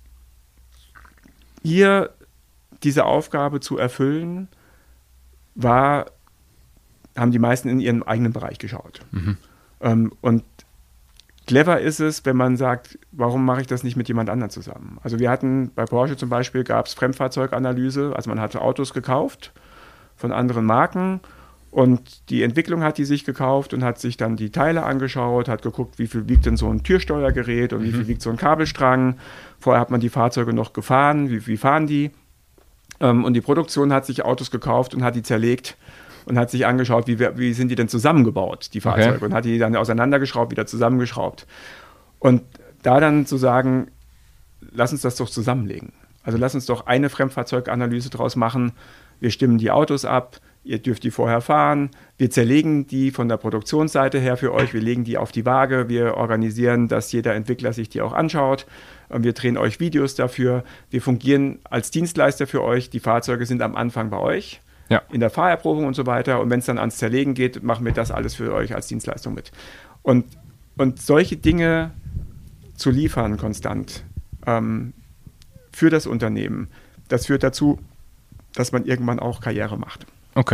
[SPEAKER 3] hier diese Aufgabe zu erfüllen, war, haben die meisten in ihren eigenen Bereich geschaut.
[SPEAKER 1] Mhm.
[SPEAKER 3] Ähm, und clever ist es, wenn man sagt, warum mache ich das nicht mit jemand anderem zusammen? Also wir hatten bei Porsche zum Beispiel, gab es Fremdfahrzeuganalyse, also man hatte Autos gekauft von anderen Marken und die Entwicklung hat die sich gekauft und hat sich dann die Teile angeschaut, hat geguckt, wie viel wiegt denn so ein Türsteuergerät und mhm. wie viel wiegt so ein Kabelstrang. Vorher hat man die Fahrzeuge noch gefahren, wie, wie fahren die? Ähm, und die Produktion hat sich Autos gekauft und hat die zerlegt und hat sich angeschaut, wie, wie sind die denn zusammengebaut, die Fahrzeuge, okay. und hat die dann auseinandergeschraubt, wieder zusammengeschraubt. Und da dann zu sagen, lass uns das doch zusammenlegen. Also lass uns doch eine Fremdfahrzeuganalyse draus machen. Wir stimmen die Autos ab, ihr dürft die vorher fahren, wir zerlegen die von der Produktionsseite her für euch, wir legen die auf die Waage, wir organisieren, dass jeder Entwickler sich die auch anschaut, wir drehen euch Videos dafür, wir fungieren als Dienstleister für euch, die Fahrzeuge sind am Anfang bei euch, ja. in der Fahrerprobung und so weiter, und wenn es dann ans Zerlegen geht, machen wir das alles für euch als Dienstleistung mit. Und, und solche Dinge zu liefern konstant ähm, für das Unternehmen, das führt dazu, dass man irgendwann auch Karriere macht.
[SPEAKER 1] Okay.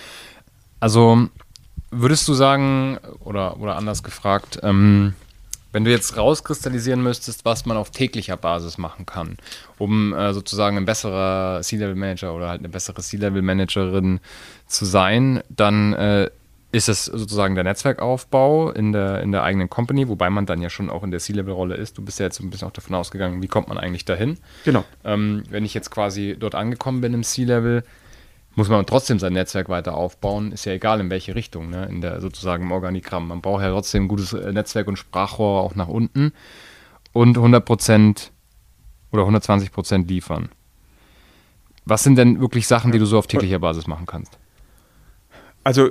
[SPEAKER 1] Also würdest du sagen, oder, oder anders gefragt, ähm, wenn du jetzt rauskristallisieren müsstest, was man auf täglicher Basis machen kann, um äh, sozusagen ein besserer C-Level-Manager oder halt eine bessere C-Level-Managerin zu sein, dann äh, ist es sozusagen der Netzwerkaufbau in der, in der eigenen Company, wobei man dann ja schon auch in der C-Level-Rolle ist. Du bist ja jetzt so ein bisschen auch davon ausgegangen, wie kommt man eigentlich dahin?
[SPEAKER 3] Genau.
[SPEAKER 1] Ähm, wenn ich jetzt quasi dort angekommen bin im C-Level, muss man trotzdem sein Netzwerk weiter aufbauen. Ist ja egal, in welche Richtung, ne? In der sozusagen im Organigramm. Man braucht ja trotzdem ein gutes Netzwerk und Sprachrohr auch nach unten und hundert Prozent oder hundertzwanzig Prozent liefern. Was sind denn wirklich Sachen, die du so auf täglicher Basis machen kannst?
[SPEAKER 3] Also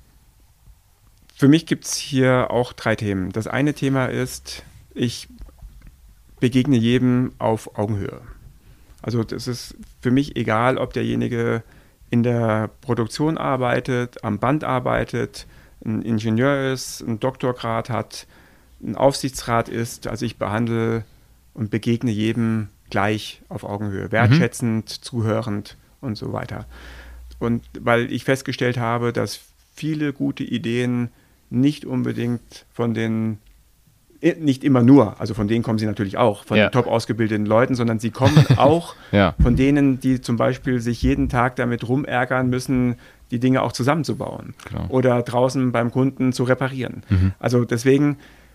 [SPEAKER 3] für mich gibt es hier auch drei Themen. Das eine Thema ist, ich begegne jedem auf Augenhöhe. Also das ist für mich egal, ob derjenige in der Produktion arbeitet, am Band arbeitet, ein Ingenieur ist, einen Doktorgrad hat, ein Aufsichtsrat ist. Also ich behandle und begegne jedem gleich auf Augenhöhe, wertschätzend, mhm. zuhörend und so weiter. Und weil ich festgestellt habe, dass viele gute Ideen nicht unbedingt von den nicht immer nur, also von denen kommen sie natürlich auch, von
[SPEAKER 1] ja.
[SPEAKER 3] den top ausgebildeten Leuten, sondern sie kommen auch
[SPEAKER 1] ja.
[SPEAKER 3] von denen, die zum Beispiel sich jeden Tag damit rumärgern müssen, die Dinge auch zusammenzubauen
[SPEAKER 1] genau.
[SPEAKER 3] oder draußen beim Kunden zu reparieren.
[SPEAKER 1] Mhm.
[SPEAKER 3] Also deswegen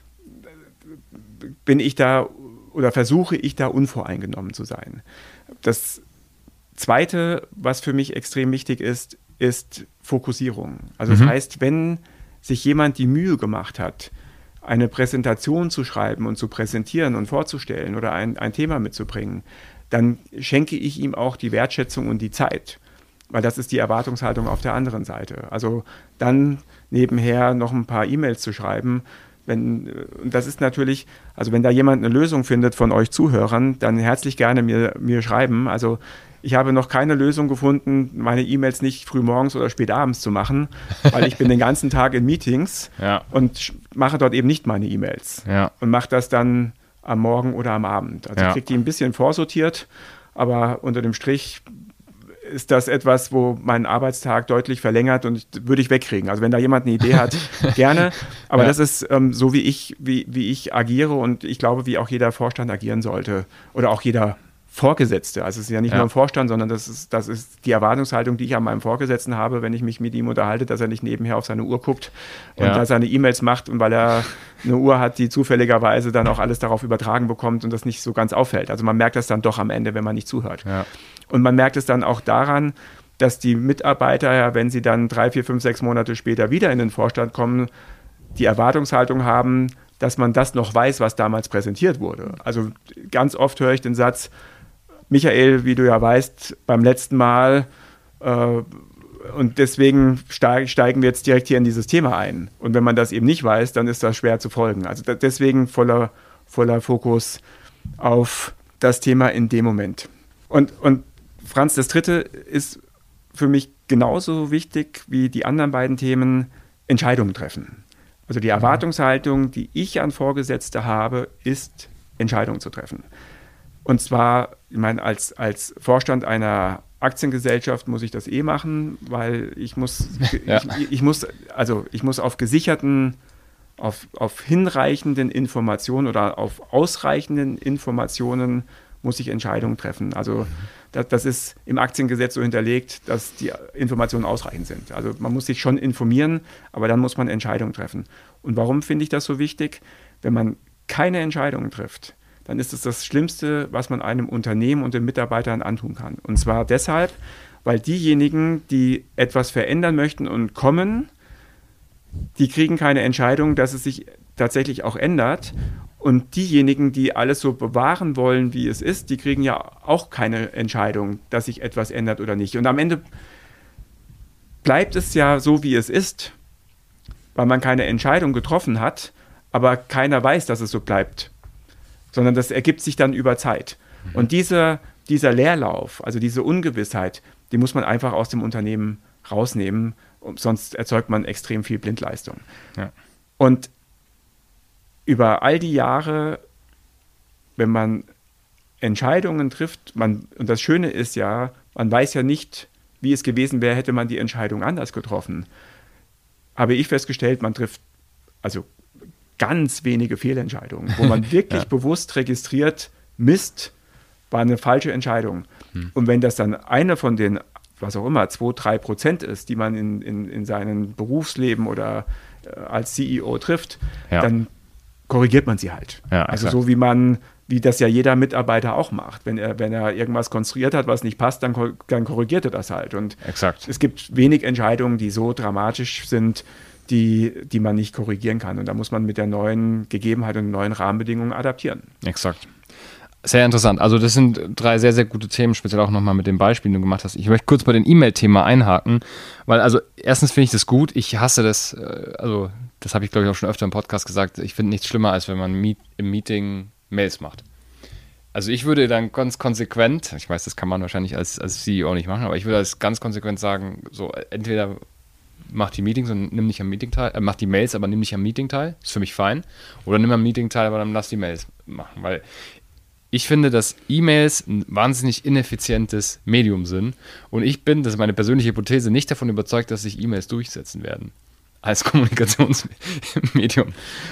[SPEAKER 3] bin ich da oder versuche ich da unvoreingenommen zu sein. Das Zweite, was für mich extrem wichtig ist, ist Fokussierung. Also mhm. das heißt, wenn sich jemand die Mühe gemacht hat, eine Präsentation zu schreiben und zu präsentieren und vorzustellen oder ein, ein Thema mitzubringen, dann schenke ich ihm auch die Wertschätzung und die Zeit, weil das ist die Erwartungshaltung auf der anderen Seite. Also dann nebenher noch ein paar E-Mails zu schreiben, wenn, und das ist natürlich, also wenn da jemand eine Lösung findet von euch Zuhörern, dann herzlich gerne mir, mir schreiben. Also ich habe noch keine Lösung gefunden, meine E-Mails nicht früh morgens oder spät abends zu machen, weil ich bin den ganzen Tag in Meetings
[SPEAKER 1] ja.
[SPEAKER 3] und mache dort eben nicht meine E-Mails
[SPEAKER 1] ja.
[SPEAKER 3] und mache das dann am Morgen oder am Abend. Also
[SPEAKER 1] ja.
[SPEAKER 3] ich kriege die ein bisschen vorsortiert, aber unter dem Strich ist das etwas, wo mein Arbeitstag deutlich verlängert und würde ich wegkriegen. Also wenn da jemand eine Idee hat, gerne. Aber ja. das ist ähm, so, wie ich, wie, wie ich agiere und ich glaube, wie auch jeder Vorstand agieren sollte oder auch jeder Vorgesetzte. Also es ist ja nicht
[SPEAKER 1] ja.
[SPEAKER 3] nur ein Vorstand, sondern das ist, das ist die Erwartungshaltung, die ich an meinem Vorgesetzten habe, wenn ich mich mit ihm unterhalte, dass er nicht nebenher auf seine Uhr guckt und
[SPEAKER 1] ja.
[SPEAKER 3] da seine E-Mails macht und weil er eine Uhr hat, die zufälligerweise dann auch alles darauf übertragen bekommt und das nicht so ganz auffällt. Also man merkt das dann doch am Ende, wenn man nicht zuhört.
[SPEAKER 1] Ja.
[SPEAKER 3] Und man merkt es dann auch daran, dass die Mitarbeiter, ja, wenn sie dann drei, vier, fünf, sechs Monate später wieder in den Vorstand kommen, die Erwartungshaltung haben, dass man das noch weiß, was damals präsentiert wurde. Also ganz oft höre ich den Satz, Michael, wie du ja weißt, beim letzten Mal äh, und deswegen steig, steigen wir jetzt direkt hier in dieses Thema ein. Und wenn man das eben nicht weiß, dann ist das schwer zu folgen. Also da, deswegen voller, voller Fokus auf das Thema in dem Moment. Und, und Franz, das Dritte ist für mich genauso wichtig wie die anderen beiden Themen, Entscheidungen treffen. Also die Erwartungshaltung, die ich an Vorgesetzte habe, ist, Entscheidungen zu treffen. Und zwar, ich meine, als, als Vorstand einer Aktiengesellschaft muss ich das eh machen, weil ich muss, ja. ich, ich muss, also ich muss auf gesicherten, auf, auf hinreichenden Informationen oder auf ausreichenden Informationen muss ich Entscheidungen treffen. Also das, das ist im Aktiengesetz so hinterlegt, dass die Informationen ausreichend sind. Also man muss sich schon informieren, aber dann muss man Entscheidungen treffen. Und warum finde ich das so wichtig? Wenn man keine Entscheidungen trifft, dann ist es das Schlimmste, was man einem Unternehmen und den Mitarbeitern antun kann. Und zwar deshalb, weil diejenigen, die etwas verändern möchten und kommen, die kriegen keine Entscheidung, dass es sich tatsächlich auch ändert. Und diejenigen, die alles so bewahren wollen, wie es ist, die kriegen ja auch keine Entscheidung, dass sich etwas ändert oder nicht. Und am Ende bleibt es ja so, wie es ist, weil man keine Entscheidung getroffen hat, aber keiner weiß, dass es so bleibt, sondern das ergibt sich dann über Zeit. Mhm. Und dieser, dieser Leerlauf, also diese Ungewissheit, die muss man einfach aus dem Unternehmen rausnehmen, sonst erzeugt man extrem viel Blindleistung. Ja. Und über all die Jahre, wenn man Entscheidungen trifft, man, und das Schöne ist ja, man weiß ja nicht, wie es gewesen wäre, hätte man die Entscheidung anders getroffen. Habe ich festgestellt, man trifft also ganz wenige Fehlentscheidungen, wo man wirklich ja. bewusst registriert, Mist, war eine falsche Entscheidung. Hm. Und wenn das dann eine von den, was auch immer, zwei, drei Prozent ist, die man in, in, in seinem Berufsleben oder äh, als C E O trifft, ja. dann korrigiert man sie halt. Ja, also so wie man, wie das ja jeder Mitarbeiter auch macht. Wenn er, wenn er irgendwas konstruiert hat, was nicht passt, dann, dann korrigiert er das halt. Und
[SPEAKER 1] exakt.
[SPEAKER 3] Es gibt wenig Entscheidungen, die so dramatisch sind, die, die man nicht korrigieren kann. Und da muss man mit der neuen Gegebenheit und neuen Rahmenbedingungen adaptieren.
[SPEAKER 1] Exakt. Sehr interessant. Also das sind drei sehr, sehr gute Themen, speziell auch nochmal mit den Beispielen, die du gemacht hast. Ich möchte kurz bei dem E-Mail-Thema einhaken, weil also erstens finde ich das gut. Ich hasse das, also das habe ich glaube ich auch schon öfter im Podcast gesagt, ich finde nichts schlimmer, als wenn man meet, im Meeting Mails macht. Also ich würde dann ganz konsequent, ich weiß, das kann man wahrscheinlich als, als C E O nicht machen, aber ich würde als ganz konsequent sagen, so entweder mach die Meetings und nimm nicht am Meeting teil, äh, mach die Mails, aber nimm nicht am Meeting teil, ist für mich fein. Oder nimm am Meeting teil, aber dann lass die Mails machen, weil ich finde, dass E-Mails ein wahnsinnig ineffizientes Medium sind und ich bin, das ist meine persönliche Hypothese, nicht davon überzeugt, dass sich E-Mails durchsetzen werden als Kommunikationsmedium.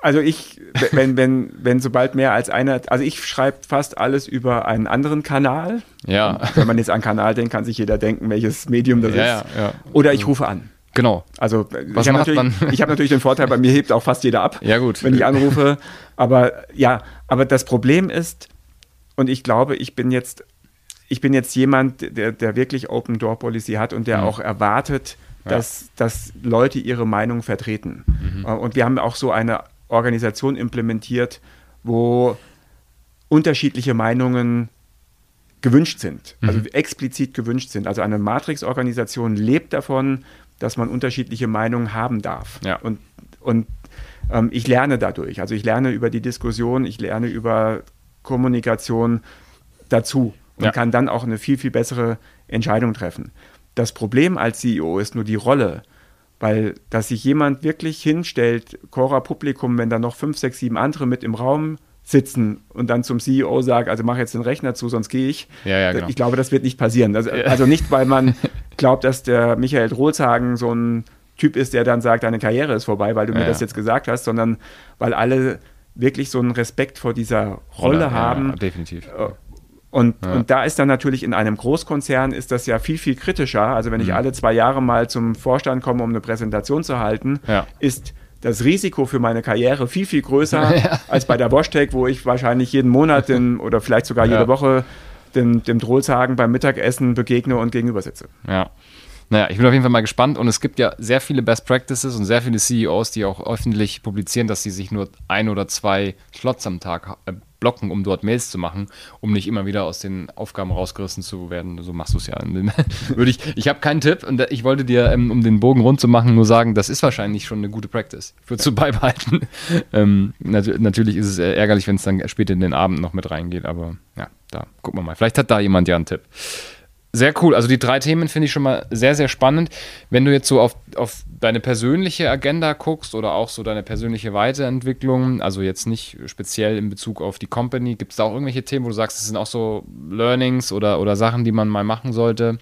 [SPEAKER 3] Also ich, wenn, wenn, wenn sobald mehr als einer, also ich schreibe fast alles über einen anderen Kanal.
[SPEAKER 1] Ja.
[SPEAKER 3] Und wenn man jetzt an Kanal denkt, kann sich jeder denken, welches Medium das
[SPEAKER 1] ja,
[SPEAKER 3] ist.
[SPEAKER 1] Ja, ja.
[SPEAKER 3] Oder ich rufe an.
[SPEAKER 1] Genau.
[SPEAKER 3] Also
[SPEAKER 1] Was
[SPEAKER 3] ich habe
[SPEAKER 1] macht
[SPEAKER 3] natürlich,
[SPEAKER 1] man?
[SPEAKER 3] ich hab natürlich den Vorteil, bei mir hebt auch fast jeder ab,
[SPEAKER 1] ja, gut.
[SPEAKER 3] wenn ich anrufe. Aber ja, aber das Problem ist, und ich glaube, ich bin jetzt, ich bin jetzt jemand, der, der wirklich Open Door Policy hat und der mhm. auch erwartet, dass, ja. dass Leute ihre Meinung vertreten. Mhm. Und wir haben auch so eine Organisation implementiert, wo unterschiedliche Meinungen gewünscht sind, also mhm. explizit gewünscht sind. Also eine Matrix-Organisation lebt davon, dass man unterschiedliche Meinungen haben darf.
[SPEAKER 1] Ja.
[SPEAKER 3] Und, und ähm, ich lerne dadurch. Also ich lerne über die Diskussion, ich lerne über Kommunikation dazu und
[SPEAKER 1] ja.
[SPEAKER 3] kann dann auch eine viel, viel bessere Entscheidung treffen. Das Problem als C E O ist nur die Rolle, weil dass sich jemand wirklich hinstellt, Cora Publikum, wenn da noch fünf, sechs, sieben andere mit im Raum sitzen und dann zum C E O sagt, also mach jetzt den Rechner zu, sonst gehe ich.
[SPEAKER 1] Ja, ja, genau.
[SPEAKER 3] Ich glaube, das wird nicht passieren. Also,
[SPEAKER 1] ja.
[SPEAKER 3] also nicht, weil man glaubt, dass der Michael Drolshagen so ein Typ ist, der dann sagt, deine Karriere ist vorbei, weil du ja, mir das jetzt gesagt hast, sondern weil alle wirklich so einen Respekt vor dieser Rolle
[SPEAKER 1] ja,
[SPEAKER 3] haben.
[SPEAKER 1] Ja, definitiv.
[SPEAKER 3] Und,
[SPEAKER 1] ja.
[SPEAKER 3] und da ist dann natürlich in einem Großkonzern ist das ja viel, viel kritischer. Also wenn ich mhm. alle zwei Jahre mal zum Vorstand komme, um eine Präsentation zu halten,
[SPEAKER 1] ja.
[SPEAKER 3] ist das Risiko für meine Karriere viel, viel größer ja. als bei der WashTec, wo ich wahrscheinlich jeden Monat den, oder vielleicht sogar jede ja. Woche dem, dem Drolshagen beim Mittagessen begegne und gegenüber sitze.
[SPEAKER 1] Ja. Naja, ich bin auf jeden Fall mal gespannt und es gibt ja sehr viele Best Practices und sehr viele C E Os, die auch öffentlich publizieren, dass sie sich nur ein oder zwei Slots am Tag äh, blocken, um dort Mails zu machen, um nicht immer wieder aus den Aufgaben rausgerissen zu werden. So machst du es ja. Würde ich ich habe keinen Tipp und ich wollte dir, ähm, um den Bogen rund zu machen, nur sagen, das ist wahrscheinlich schon eine gute Practice. Ich würde es so beibehalten. ähm, nat- natürlich ist es ärgerlich, wenn es dann später in den Abend noch mit reingeht, aber ja, da gucken wir mal. Vielleicht hat da jemand ja einen Tipp. Sehr cool. Also die drei Themen finde ich schon mal sehr, sehr spannend. Wenn du jetzt so auf, auf deine persönliche Agenda guckst oder auch so deine persönliche Weiterentwicklung, also jetzt nicht speziell in Bezug auf die Company, gibt es da auch irgendwelche Themen, wo du sagst, das sind auch so Learnings oder, oder Sachen, die man mal machen sollte?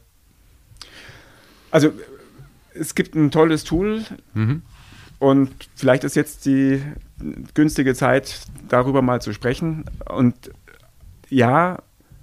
[SPEAKER 3] Also es gibt ein tolles Tool mhm. und vielleicht ist jetzt die günstige Zeit, darüber mal zu sprechen. Und ja,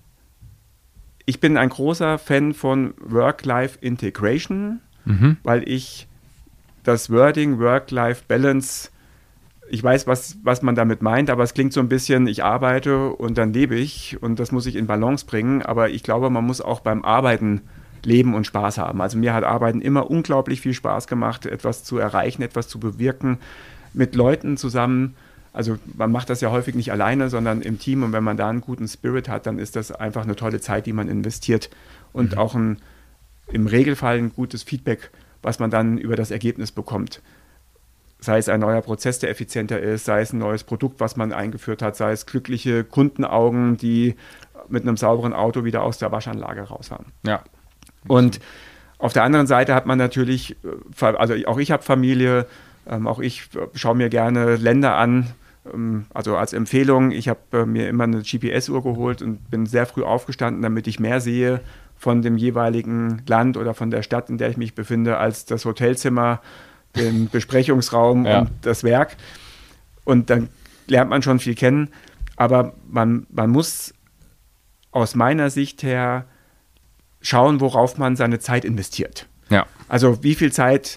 [SPEAKER 3] ich bin ein großer Fan von Work-Life-Integration, mhm. weil ich das Wording Work-Life-Balance, ich weiß, was, was man damit meint, aber es klingt so ein bisschen, ich arbeite und dann lebe ich und das muss ich in Balance bringen, aber ich glaube, man muss auch beim Arbeiten leben und Spaß haben. Also mir hat Arbeiten immer unglaublich viel Spaß gemacht, etwas zu erreichen, etwas zu bewirken, mit Leuten zusammen. Also man macht das ja häufig nicht alleine, sondern im Team und wenn man da einen guten Spirit hat, dann ist das einfach eine tolle Zeit, die man investiert und mhm. auch ein, im Regelfall ein gutes Feedback, was man dann über das Ergebnis bekommt. Sei es ein neuer Prozess, der effizienter ist, sei es ein neues Produkt, was man eingeführt hat, sei es glückliche Kundenaugen, die mit einem sauberen Auto wieder aus der Waschanlage rausfahren.
[SPEAKER 1] Ja.
[SPEAKER 3] Und auf der anderen Seite hat man natürlich, also auch ich habe Familie, auch ich schaue mir gerne Länder an. Also als Empfehlung, ich habe äh, mir immer eine G P S-Uhr geholt und bin sehr früh aufgestanden, damit ich mehr sehe von dem jeweiligen Land oder von der Stadt, in der ich mich befinde, als das Hotelzimmer, den Besprechungsraum ja. und das Werk. Und dann lernt man schon viel kennen. Aber man, man muss aus meiner Sicht her schauen, worauf man seine Zeit investiert.
[SPEAKER 1] Ja.
[SPEAKER 3] Also wie viel Zeit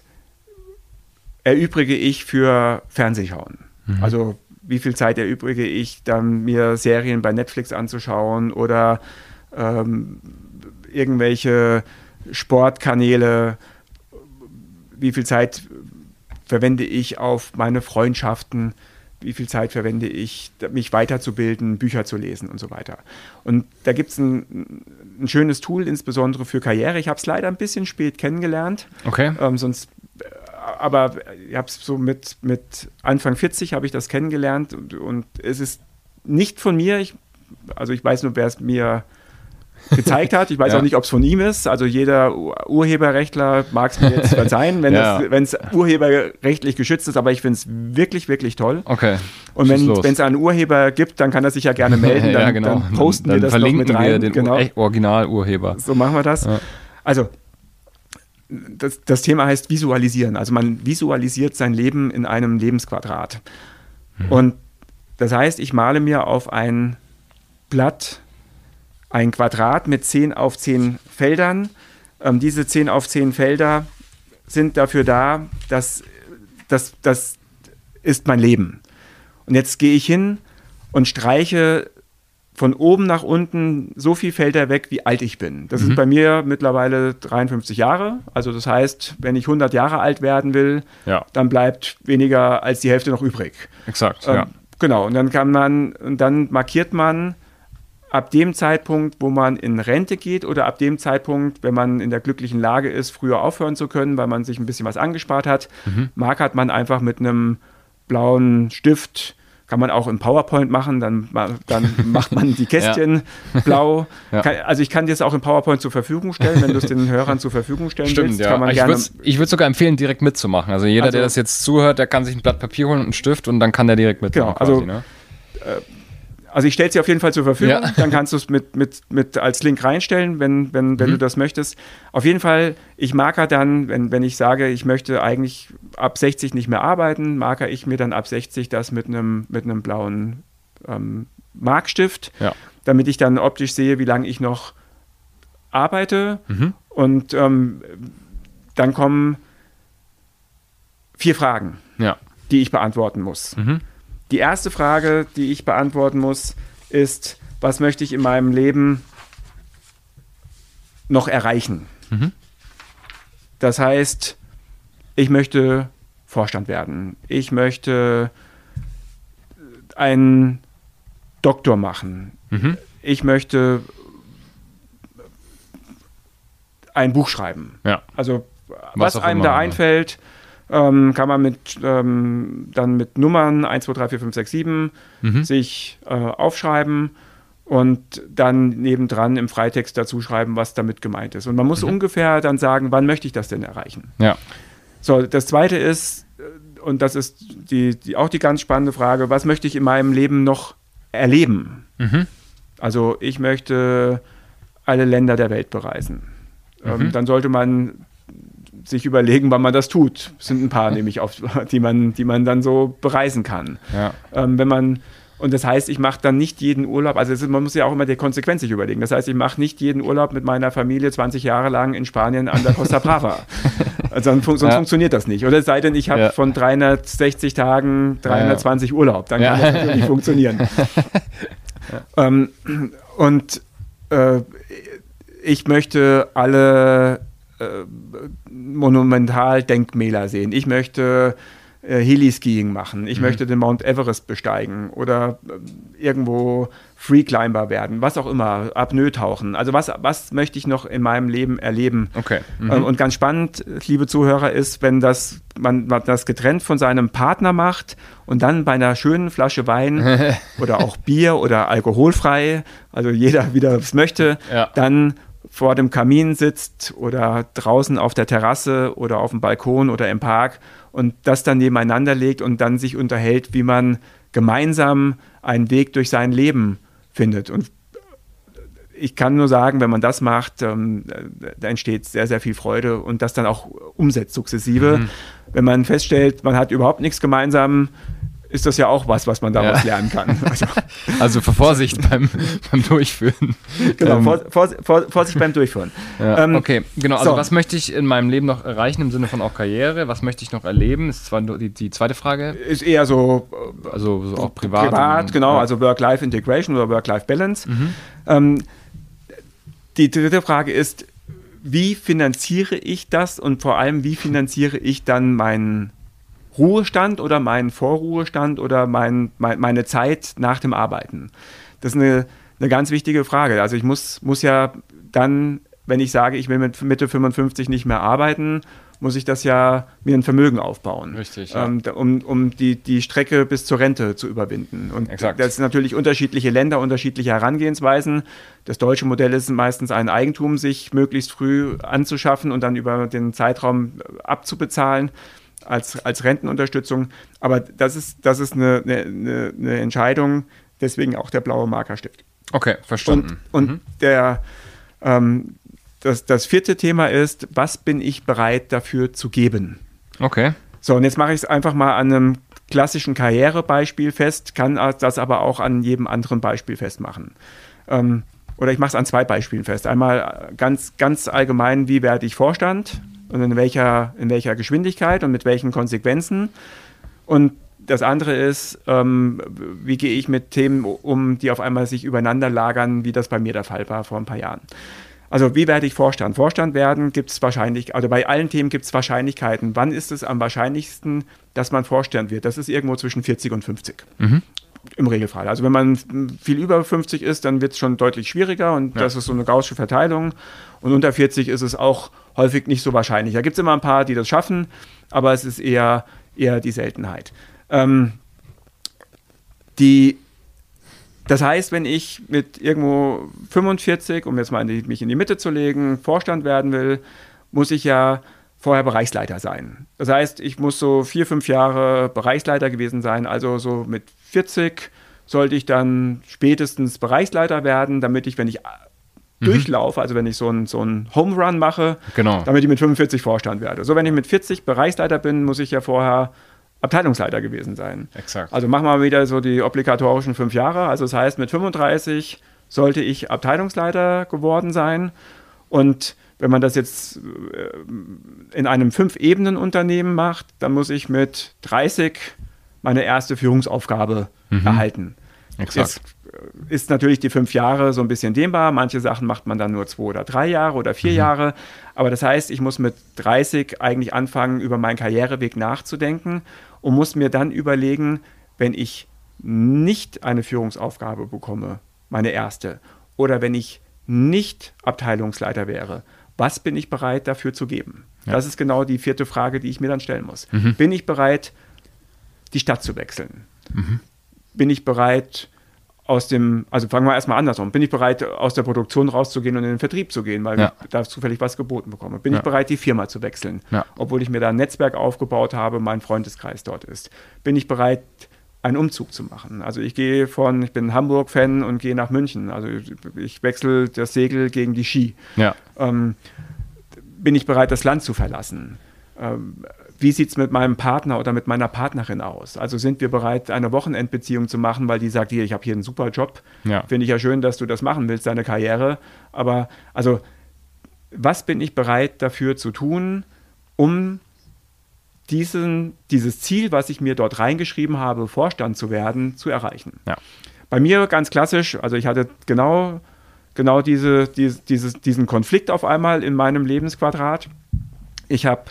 [SPEAKER 3] erübrige ich für Fernsehschauen? Mhm. Also wie viel Zeit erübrige ich, dann mir Serien bei Netflix anzuschauen oder ähm, irgendwelche Sportkanäle? Wie viel Zeit verwende ich auf meine Freundschaften? Wie viel Zeit verwende ich, mich weiterzubilden, Bücher zu lesen und so weiter? Und da gibt es ein, ein schönes Tool, insbesondere für Karriere. Ich habe es leider ein bisschen spät kennengelernt.
[SPEAKER 1] Okay.
[SPEAKER 3] Ähm, sonst Aber ich habe es so mit, mit Anfang vierzig habe ich das kennengelernt und, und es ist nicht von mir, ich, also ich weiß nur, wer es mir gezeigt hat. Ich weiß ja. auch nicht, ob es von ihm ist. Also jeder Urheberrechtler mag es mir jetzt verzeihen, wenn ja. es urheberrechtlich geschützt ist, aber ich finde es wirklich, wirklich toll.
[SPEAKER 1] Okay.
[SPEAKER 3] Und wenn es einen Urheber gibt, dann kann er sich ja gerne melden, dann, ja, genau. dann posten dann, wir
[SPEAKER 1] dann
[SPEAKER 3] das noch mit rein.
[SPEAKER 1] Wir den genau. Original-Urheber.
[SPEAKER 3] So machen wir das. Ja. Also Das, das Thema heißt Visualisieren. Also man visualisiert sein Leben in einem Lebensquadrat. Mhm. Und das heißt, ich male mir auf ein Blatt ein Quadrat mit zehn auf zehn Feldern. Ähm, diese zehn auf zehn Felder sind dafür da, dass das, das ist mein Leben. Und jetzt gehe ich hin und streiche von oben nach unten so viele Felder weg, wie alt ich bin. Das mhm. ist bei mir mittlerweile dreiundfünfzig Jahre. Also das heißt, wenn ich hundert Jahre alt werden will, ja. dann bleibt weniger als die Hälfte noch übrig.
[SPEAKER 1] Exakt,
[SPEAKER 3] ähm,
[SPEAKER 1] ja.
[SPEAKER 3] Genau, und dann kann man, und dann markiert man ab dem Zeitpunkt, wo man in Rente geht oder ab dem Zeitpunkt, wenn man in der glücklichen Lage ist, früher aufhören zu können, weil man sich ein bisschen was angespart hat, mhm. markert man einfach mit einem blauen Stift. Kann man auch im PowerPoint machen, dann, dann macht man die Kästchen ja. blau. Ja. Kann, also ich kann dir das auch im PowerPoint zur Verfügung stellen, wenn du es den Hörern zur Verfügung stellen
[SPEAKER 1] Stimmt,
[SPEAKER 3] willst.
[SPEAKER 1] Ja.
[SPEAKER 3] Kann man
[SPEAKER 1] ich
[SPEAKER 3] gerne,
[SPEAKER 1] ich würde sogar empfehlen, direkt mitzumachen. Also jeder, also, der das jetzt zuhört, der kann sich ein Blatt Papier holen und einen Stift und dann kann der direkt mitmachen.
[SPEAKER 3] Genau, also,
[SPEAKER 1] quasi, ne?
[SPEAKER 3] äh, also ich stelle es dir auf jeden Fall zur Verfügung, ja. dann kannst du es mit, mit, mit als Link reinstellen, wenn, wenn, wenn mhm. du das möchtest. Auf jeden Fall, ich marker dann, wenn, wenn ich sage, ich möchte eigentlich ab sechzig nicht mehr arbeiten, marker ich mir dann ab sechzig das mit einem, mit einem blauen ähm, Markstift, ja. damit ich dann optisch sehe, wie lange ich noch arbeite. Mhm. Und ähm, dann kommen vier Fragen, ja. die ich beantworten muss. Mhm. Die erste Frage, die ich beantworten muss, ist, was möchte ich in meinem Leben noch erreichen? Mhm. Das heißt, ich möchte Vorstand werden. Ich möchte einen Doktor machen. Mhm. Ich möchte ein Buch schreiben. Ja. Also, was, was einem immer, da einfällt, Ähm, kann man mit, ähm, dann mit Nummern eins, zwei, drei, vier, fünf, sechs, sieben mhm. sich äh, aufschreiben und dann nebendran im Freitext dazu schreiben, was damit gemeint ist. Und man muss mhm. ungefähr dann sagen, wann möchte ich das denn erreichen? Ja. So, das Zweite ist, und das ist die, die, auch die ganz spannende Frage, was möchte ich in meinem Leben noch erleben? Mhm. Also ich möchte alle Länder der Welt bereisen. Mhm. Ähm, dann sollte man sich überlegen, wann man das tut. Es sind ein paar nämlich, auf, die, man, die man dann so bereisen kann. Ja. Ähm, wenn man, und das heißt, ich mache dann nicht jeden Urlaub, also ist, man muss ja auch immer die Konsequenz sich überlegen. Das heißt, ich mache nicht jeden Urlaub mit meiner Familie zwanzig Jahre lang in Spanien an der Costa Brava. Also sonst sonst ja. funktioniert das nicht. Oder es sei denn, ich habe ja. von dreihundertsechzig Tagen dreihundertzwanzig ja. Urlaub. Dann kann ja. das natürlich funktionieren. Ja. Ähm, und äh, ich möchte alle Äh, Monumentaldenkmäler sehen. Ich möchte äh, Heli-Skiing machen. Ich mhm. möchte den Mount Everest besteigen oder äh, irgendwo Freeclimber werden, was auch immer, Apnoe tauchen. Also was, was möchte ich noch in meinem Leben erleben? Okay. Mhm. Ähm, und ganz spannend, liebe Zuhörer, ist, wenn das, man, man das getrennt von seinem Partner macht und dann bei einer schönen Flasche Wein oder auch Bier oder alkoholfrei, also jeder, wie er es möchte, ja. dann vor dem Kamin sitzt oder draußen auf der Terrasse oder auf dem Balkon oder im Park und das dann nebeneinander legt und dann sich unterhält, wie man gemeinsam einen Weg durch sein Leben findet. Und ich kann nur sagen, wenn man das macht, ähm, da entsteht sehr, sehr viel Freude und das dann auch umsetzt sukzessive. Mhm. Wenn man feststellt, man hat überhaupt nichts gemeinsam, ist das ja auch was, was man daraus ja. lernen kann. Also,
[SPEAKER 1] also für Vorsicht beim, beim Durchführen.
[SPEAKER 3] Genau, ähm, vor, vor, vor, Vorsicht beim Durchführen.
[SPEAKER 1] Ja, ähm, okay, genau. Also so. Was möchte ich in meinem Leben noch erreichen im Sinne von auch Karriere? Was möchte ich noch erleben? Das ist zwar die, die zweite Frage.
[SPEAKER 3] Ist eher so,
[SPEAKER 1] also so auch privat.
[SPEAKER 3] Privat, und, genau. Ja. Also Work-Life-Integration oder Work-Life-Balance. Mhm. Ähm, die dritte Frage ist, wie finanziere ich das und vor allem, wie finanziere ich dann meinen Ruhestand oder meinen Vorruhestand oder mein, mein, meine Zeit nach dem Arbeiten? Das ist eine, eine ganz wichtige Frage. Also ich muss, muss ja dann, wenn ich sage, ich will mit Mitte fünfundfünfzig nicht mehr arbeiten, muss ich das ja mir ein Vermögen aufbauen. Richtig, ja. ähm, um, um die, die Strecke bis zur Rente zu überwinden. Und Exakt. Das sind natürlich unterschiedliche Länder, unterschiedliche Herangehensweisen. Das deutsche Modell ist meistens ein Eigentum, sich möglichst früh anzuschaffen und dann über den Zeitraum abzubezahlen. Als, als Rentenunterstützung. Aber das ist, das ist eine, eine, eine Entscheidung, deswegen auch der blaue Markerstift.
[SPEAKER 1] Okay, verstanden.
[SPEAKER 3] Und, und mhm. der, ähm, das, das vierte Thema ist, was bin ich bereit dafür zu geben?
[SPEAKER 1] Okay.
[SPEAKER 3] So, und jetzt mache ich es einfach mal an einem klassischen Karrierebeispiel fest, kann das aber auch an jedem anderen Beispiel festmachen. Ähm, oder ich mache es an zwei Beispielen fest. Einmal ganz, ganz allgemein, wie werde ich Vorstand und in welcher, in welcher Geschwindigkeit und mit welchen Konsequenzen. Und das andere ist, ähm, wie gehe ich mit Themen um, die auf einmal sich übereinander lagern, wie das bei mir der Fall war vor ein paar Jahren. Also wie werde ich Vorstand? Vorstand werden gibt es wahrscheinlich, also bei allen Themen gibt es Wahrscheinlichkeiten. Wann ist es am wahrscheinlichsten, dass man Vorstand wird? Das ist irgendwo zwischen vierzig und fünfzig. Mhm. Im Regelfall. Also wenn man viel über fünfzig ist, dann wird es schon deutlich schwieriger und ja. das ist so eine gaußsche Verteilung. Und unter vierzig ist es auch häufig nicht so wahrscheinlich. Da gibt es immer ein paar, die das schaffen, aber es ist eher, eher die Seltenheit. Ähm, die, das heißt, wenn ich mit irgendwo fünfundvierzig, um jetzt mal in die, mich in die Mitte zu legen, Vorstand werden will, muss ich ja vorher Bereichsleiter sein. Das heißt, ich muss so vier, fünf Jahre Bereichsleiter gewesen sein. Also so mit vierzig sollte ich dann spätestens Bereichsleiter werden, damit ich, wenn ich mhm. durchlaufe, also wenn ich so einen so einen Home Run mache, genau. damit ich mit fünfundvierzig Vorstand werde. So, wenn ich mit vierzig Bereichsleiter bin, muss ich ja vorher Abteilungsleiter gewesen sein.
[SPEAKER 1] Exakt.
[SPEAKER 3] Also machen wir wieder so die obligatorischen fünf Jahre. Also das heißt, mit fünfunddreißig sollte ich Abteilungsleiter geworden sein. Und wenn man das jetzt in einem Fünf-Ebenen-Unternehmen macht, dann muss ich mit dreißig meine erste Führungsaufgabe mhm. erhalten.
[SPEAKER 1] Exakt.
[SPEAKER 3] Jetzt ist natürlich die fünf Jahre so ein bisschen dehnbar. Manche Sachen macht man dann nur zwei oder drei Jahre oder vier mhm. Jahre. Aber das heißt, ich muss mit dreißig eigentlich anfangen, über meinen Karriereweg nachzudenken und muss mir dann überlegen, wenn ich nicht eine Führungsaufgabe bekomme, meine erste, oder wenn ich nicht Abteilungsleiter wäre, was bin ich bereit dafür zu geben? Ja. Das ist genau die vierte Frage, die ich mir dann stellen muss. Mhm. Bin ich bereit, die Stadt zu wechseln? Mhm. Bin ich bereit, aus dem, also fangen wir erstmal andersrum, bin ich bereit, aus der Produktion rauszugehen und in den Vertrieb zu gehen, weil ja. ich da zufällig was geboten bekomme? Bin ja. ich bereit, die Firma zu wechseln, ja. obwohl ich mir da ein Netzwerk aufgebaut habe, mein Freundeskreis dort ist? Bin ich bereit, einen Umzug zu machen? Also ich gehe von, ich bin Hamburg-Fan und gehe nach München. Also ich, ich wechsle das Segel gegen die Ski. Ja. Ähm, bin ich bereit, das Land zu verlassen? Ähm, Wie sieht es mit meinem Partner oder mit meiner Partnerin aus? Also sind wir bereit, eine Wochenendbeziehung zu machen, weil die sagt, hier, ich habe hier einen super Job. Ja. Finde ich ja schön, dass du das machen willst, deine Karriere. Aber also, was bin ich bereit dafür zu tun, um diesen, dieses Ziel, was ich mir dort reingeschrieben habe, Vorstand zu werden, zu erreichen? Ja. Bei mir ganz klassisch, also ich hatte genau, genau diese, diese, dieses, diesen Konflikt auf einmal in meinem Lebensquadrat. Ich habe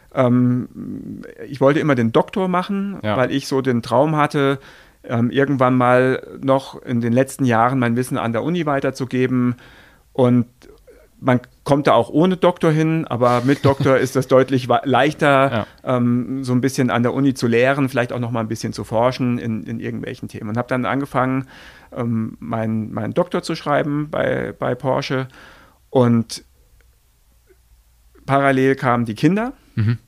[SPEAKER 3] Ähm, ich wollte immer den Doktor machen, ja. weil ich so den Traum hatte, ähm, irgendwann mal noch in den letzten Jahren mein Wissen an der Uni weiterzugeben. Und man kommt da auch ohne Doktor hin, aber mit Doktor ist das deutlich leichter, ja. ähm, so ein bisschen an der Uni zu lehren, vielleicht auch noch mal ein bisschen zu forschen in, in irgendwelchen Themen. Und habe dann angefangen, ähm, meinen mein Doktor zu schreiben bei, bei Porsche. Und parallel kamen die Kinder. Mhm.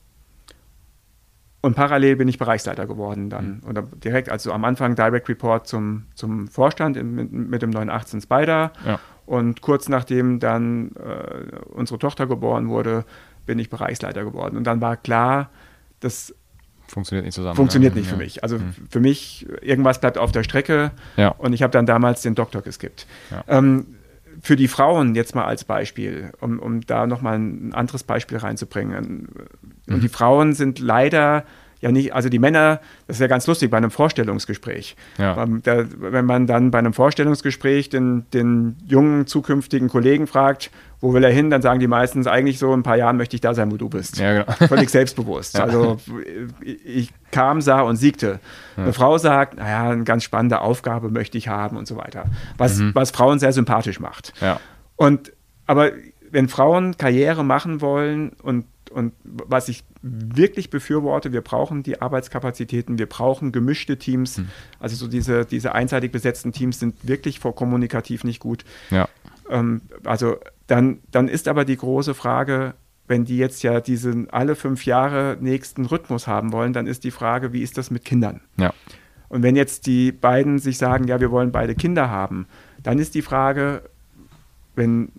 [SPEAKER 3] Und parallel bin ich Bereichsleiter geworden dann. Und direkt, also am Anfang Direct Report zum, zum Vorstand in, mit, mit dem neunhundertachtzehn Spider. Ja. Und kurz nachdem dann äh, unsere Tochter geboren wurde, bin ich Bereichsleiter geworden. Und dann war klar, das
[SPEAKER 1] funktioniert nicht zusammen.
[SPEAKER 3] Funktioniert
[SPEAKER 1] ja.
[SPEAKER 3] nicht für
[SPEAKER 1] ja.
[SPEAKER 3] mich. Also
[SPEAKER 1] mhm.
[SPEAKER 3] für mich, irgendwas bleibt auf der Strecke.
[SPEAKER 1] Ja.
[SPEAKER 3] Und ich habe dann damals den Doktor geskippt. Ja. Ähm, Für die Frauen jetzt mal als Beispiel, um, um da nochmal ein anderes Beispiel reinzubringen. Und mhm. die Frauen sind leider ja nicht, also die Männer, das ist ja ganz lustig bei einem Vorstellungsgespräch. Ja. Da, wenn man dann bei einem Vorstellungsgespräch den, den jungen zukünftigen Kollegen fragt, wo will er hin, dann sagen die meistens eigentlich so, in ein paar Jahren möchte ich da sein, wo du bist. Ja, genau. Völlig selbstbewusst. Ja. Also ich kam, sah und siegte. Ja. Eine Frau sagt, naja, eine ganz spannende Aufgabe möchte ich haben und so weiter. Was, mhm. was Frauen sehr sympathisch macht. Ja. Und, aber wenn Frauen Karriere machen wollen und Und was ich wirklich befürworte, wir brauchen die Arbeitskapazitäten, wir brauchen gemischte Teams. Hm. Also so diese, diese einseitig besetzten Teams sind wirklich vor kommunikativ nicht gut. Ja. Ähm, also dann, dann ist aber die große Frage, wenn die jetzt ja diesen alle fünf Jahre nächsten Rhythmus haben wollen, dann ist die Frage, wie ist das mit Kindern? Ja. Und wenn jetzt die beiden sich sagen, ja, wir wollen beide Kinder haben, dann ist die Frage, wenn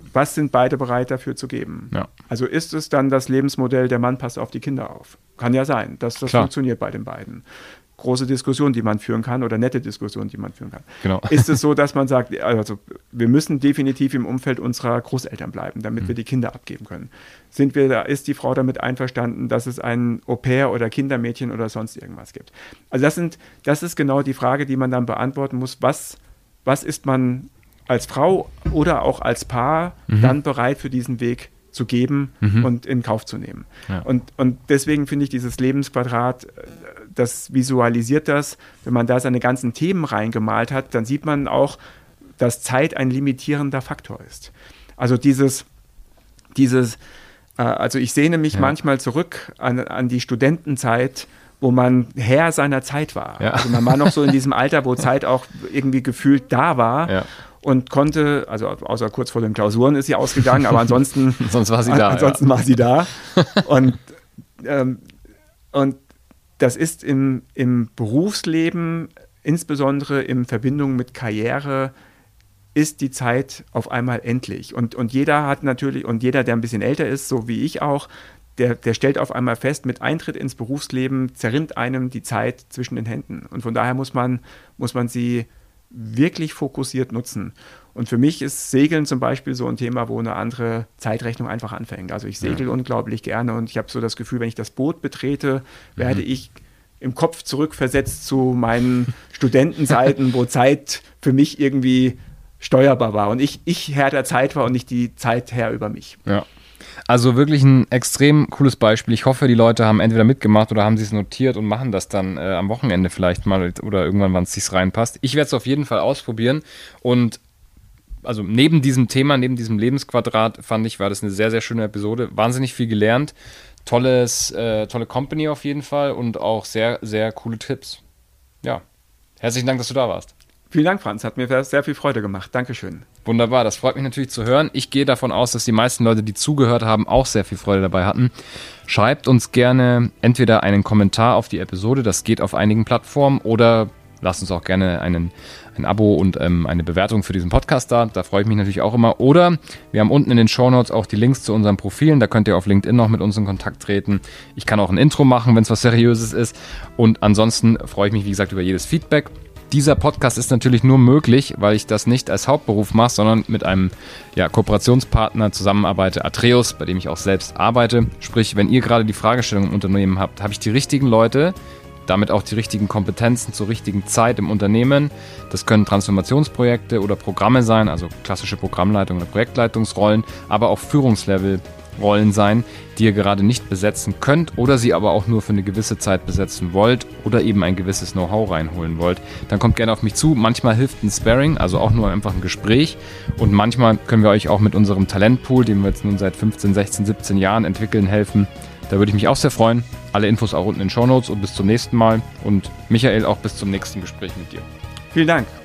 [SPEAKER 3] was sind beide bereit dafür zu geben?
[SPEAKER 1] Ja.
[SPEAKER 3] Also ist es dann das Lebensmodell, der Mann passt auf die Kinder auf? Kann ja sein, dass das
[SPEAKER 1] Klar.
[SPEAKER 3] funktioniert bei den beiden. Große Diskussion, die man führen kann oder nette Diskussion, die man führen kann.
[SPEAKER 1] Genau.
[SPEAKER 3] Ist es so, dass man sagt, also wir müssen definitiv im Umfeld unserer Großeltern bleiben, damit mhm. wir die Kinder abgeben können? Sind wir da, ist die Frau damit einverstanden, dass es ein Au-pair oder Kindermädchen oder sonst irgendwas gibt? Also das sind, das ist genau die Frage, die man dann beantworten muss. Was, was ist man als Frau oder auch als Paar mhm. dann bereit für diesen Weg zu geben mhm. und in Kauf zu nehmen? Ja. Und, und deswegen finde ich dieses Lebensquadrat, das visualisiert das. Wenn man da seine ganzen Themen reingemalt hat, dann sieht man auch, dass Zeit ein limitierender Faktor ist. Also dieses, dieses äh, also ich sehne mich ja. manchmal zurück an, an die Studentenzeit, wo man Herr seiner Zeit war. Ja. Also man war noch so in diesem Alter, wo Zeit auch irgendwie gefühlt da war. Ja. Und konnte, also außer kurz vor den Klausuren ist sie ausgegangen, aber ansonsten,
[SPEAKER 1] Sonst war sie da,
[SPEAKER 3] ansonsten ja. war sie da. Und, ähm, und das ist im, im Berufsleben, insbesondere in Verbindung mit Karriere, ist die Zeit auf einmal endlich. Und, und jeder hat natürlich, und jeder, der ein bisschen älter ist, so wie ich auch, der, der stellt auf einmal fest, mit Eintritt ins Berufsleben zerrinnt einem die Zeit zwischen den Händen. Und von daher muss man, muss man sie wirklich fokussiert nutzen. Und für mich ist Segeln zum Beispiel so ein Thema, wo eine andere Zeitrechnung einfach anfängt. Also ich segel ja. unglaublich gerne und ich habe so das Gefühl, wenn ich das Boot betrete, werde mhm. ich im Kopf zurückversetzt zu meinen Studentenzeiten, wo Zeit für mich irgendwie steuerbar war und ich, ich Herr der Zeit war und nicht die Zeit Herr über mich.
[SPEAKER 1] Ja. Also wirklich ein extrem cooles Beispiel. Ich hoffe, die Leute haben entweder mitgemacht oder haben sie es notiert und machen das dann äh, am Wochenende vielleicht mal oder irgendwann, wann es sich reinpasst. Ich werde es auf jeden Fall ausprobieren und also neben diesem Thema, neben diesem Lebensquadrat fand ich, war das eine sehr, sehr schöne Episode. Wahnsinnig viel gelernt. Tolles, äh, tolle Company auf jeden Fall und auch sehr, sehr coole Tipps. Ja, herzlichen Dank, dass du da warst.
[SPEAKER 3] Vielen Dank, Franz. Hat mir sehr viel Freude gemacht. Dankeschön.
[SPEAKER 1] Wunderbar, das freut mich natürlich zu hören. Ich gehe davon aus, dass die meisten Leute, die zugehört haben, auch sehr viel Freude dabei hatten. Schreibt uns gerne entweder einen Kommentar auf die Episode, das geht auf einigen Plattformen, oder lasst uns auch gerne einen, ein Abo und ähm, eine Bewertung für diesen Podcast da. Da freue ich mich natürlich auch immer. Oder wir haben unten in den Shownotes auch die Links zu unseren Profilen. Da könnt ihr auf LinkedIn noch mit uns in Kontakt treten. Ich kann auch ein Intro machen, wenn es was Seriöses ist. Und ansonsten freue ich mich, wie gesagt, über jedes Feedback. Dieser Podcast ist natürlich nur möglich, weil ich das nicht als Hauptberuf mache, sondern mit einem ja, Kooperationspartner zusammenarbeite, Atreus, bei dem ich auch selbst arbeite. Sprich, wenn ihr gerade die Fragestellung im Unternehmen habt, habe ich die richtigen Leute, damit auch die richtigen Kompetenzen zur richtigen Zeit im Unternehmen. Das können Transformationsprojekte oder Programme sein, also klassische Programmleitung oder Projektleitungsrollen, aber auch Führungslevel-Rollen sein, die ihr gerade nicht besetzen könnt oder sie aber auch nur für eine gewisse Zeit besetzen wollt oder eben ein gewisses Know-how reinholen wollt. Dann kommt gerne auf mich zu. Manchmal hilft ein Sparring, also auch nur einfach ein Gespräch, und manchmal können wir euch auch mit unserem Talentpool, den wir jetzt nun seit fünfzehn, sechzehn, siebzehn Jahren entwickeln, helfen. Da würde ich mich auch sehr freuen. Alle Infos auch unten in den Shownotes und bis zum nächsten Mal. Und Michael, auch bis zum nächsten Gespräch mit dir.
[SPEAKER 3] Vielen Dank.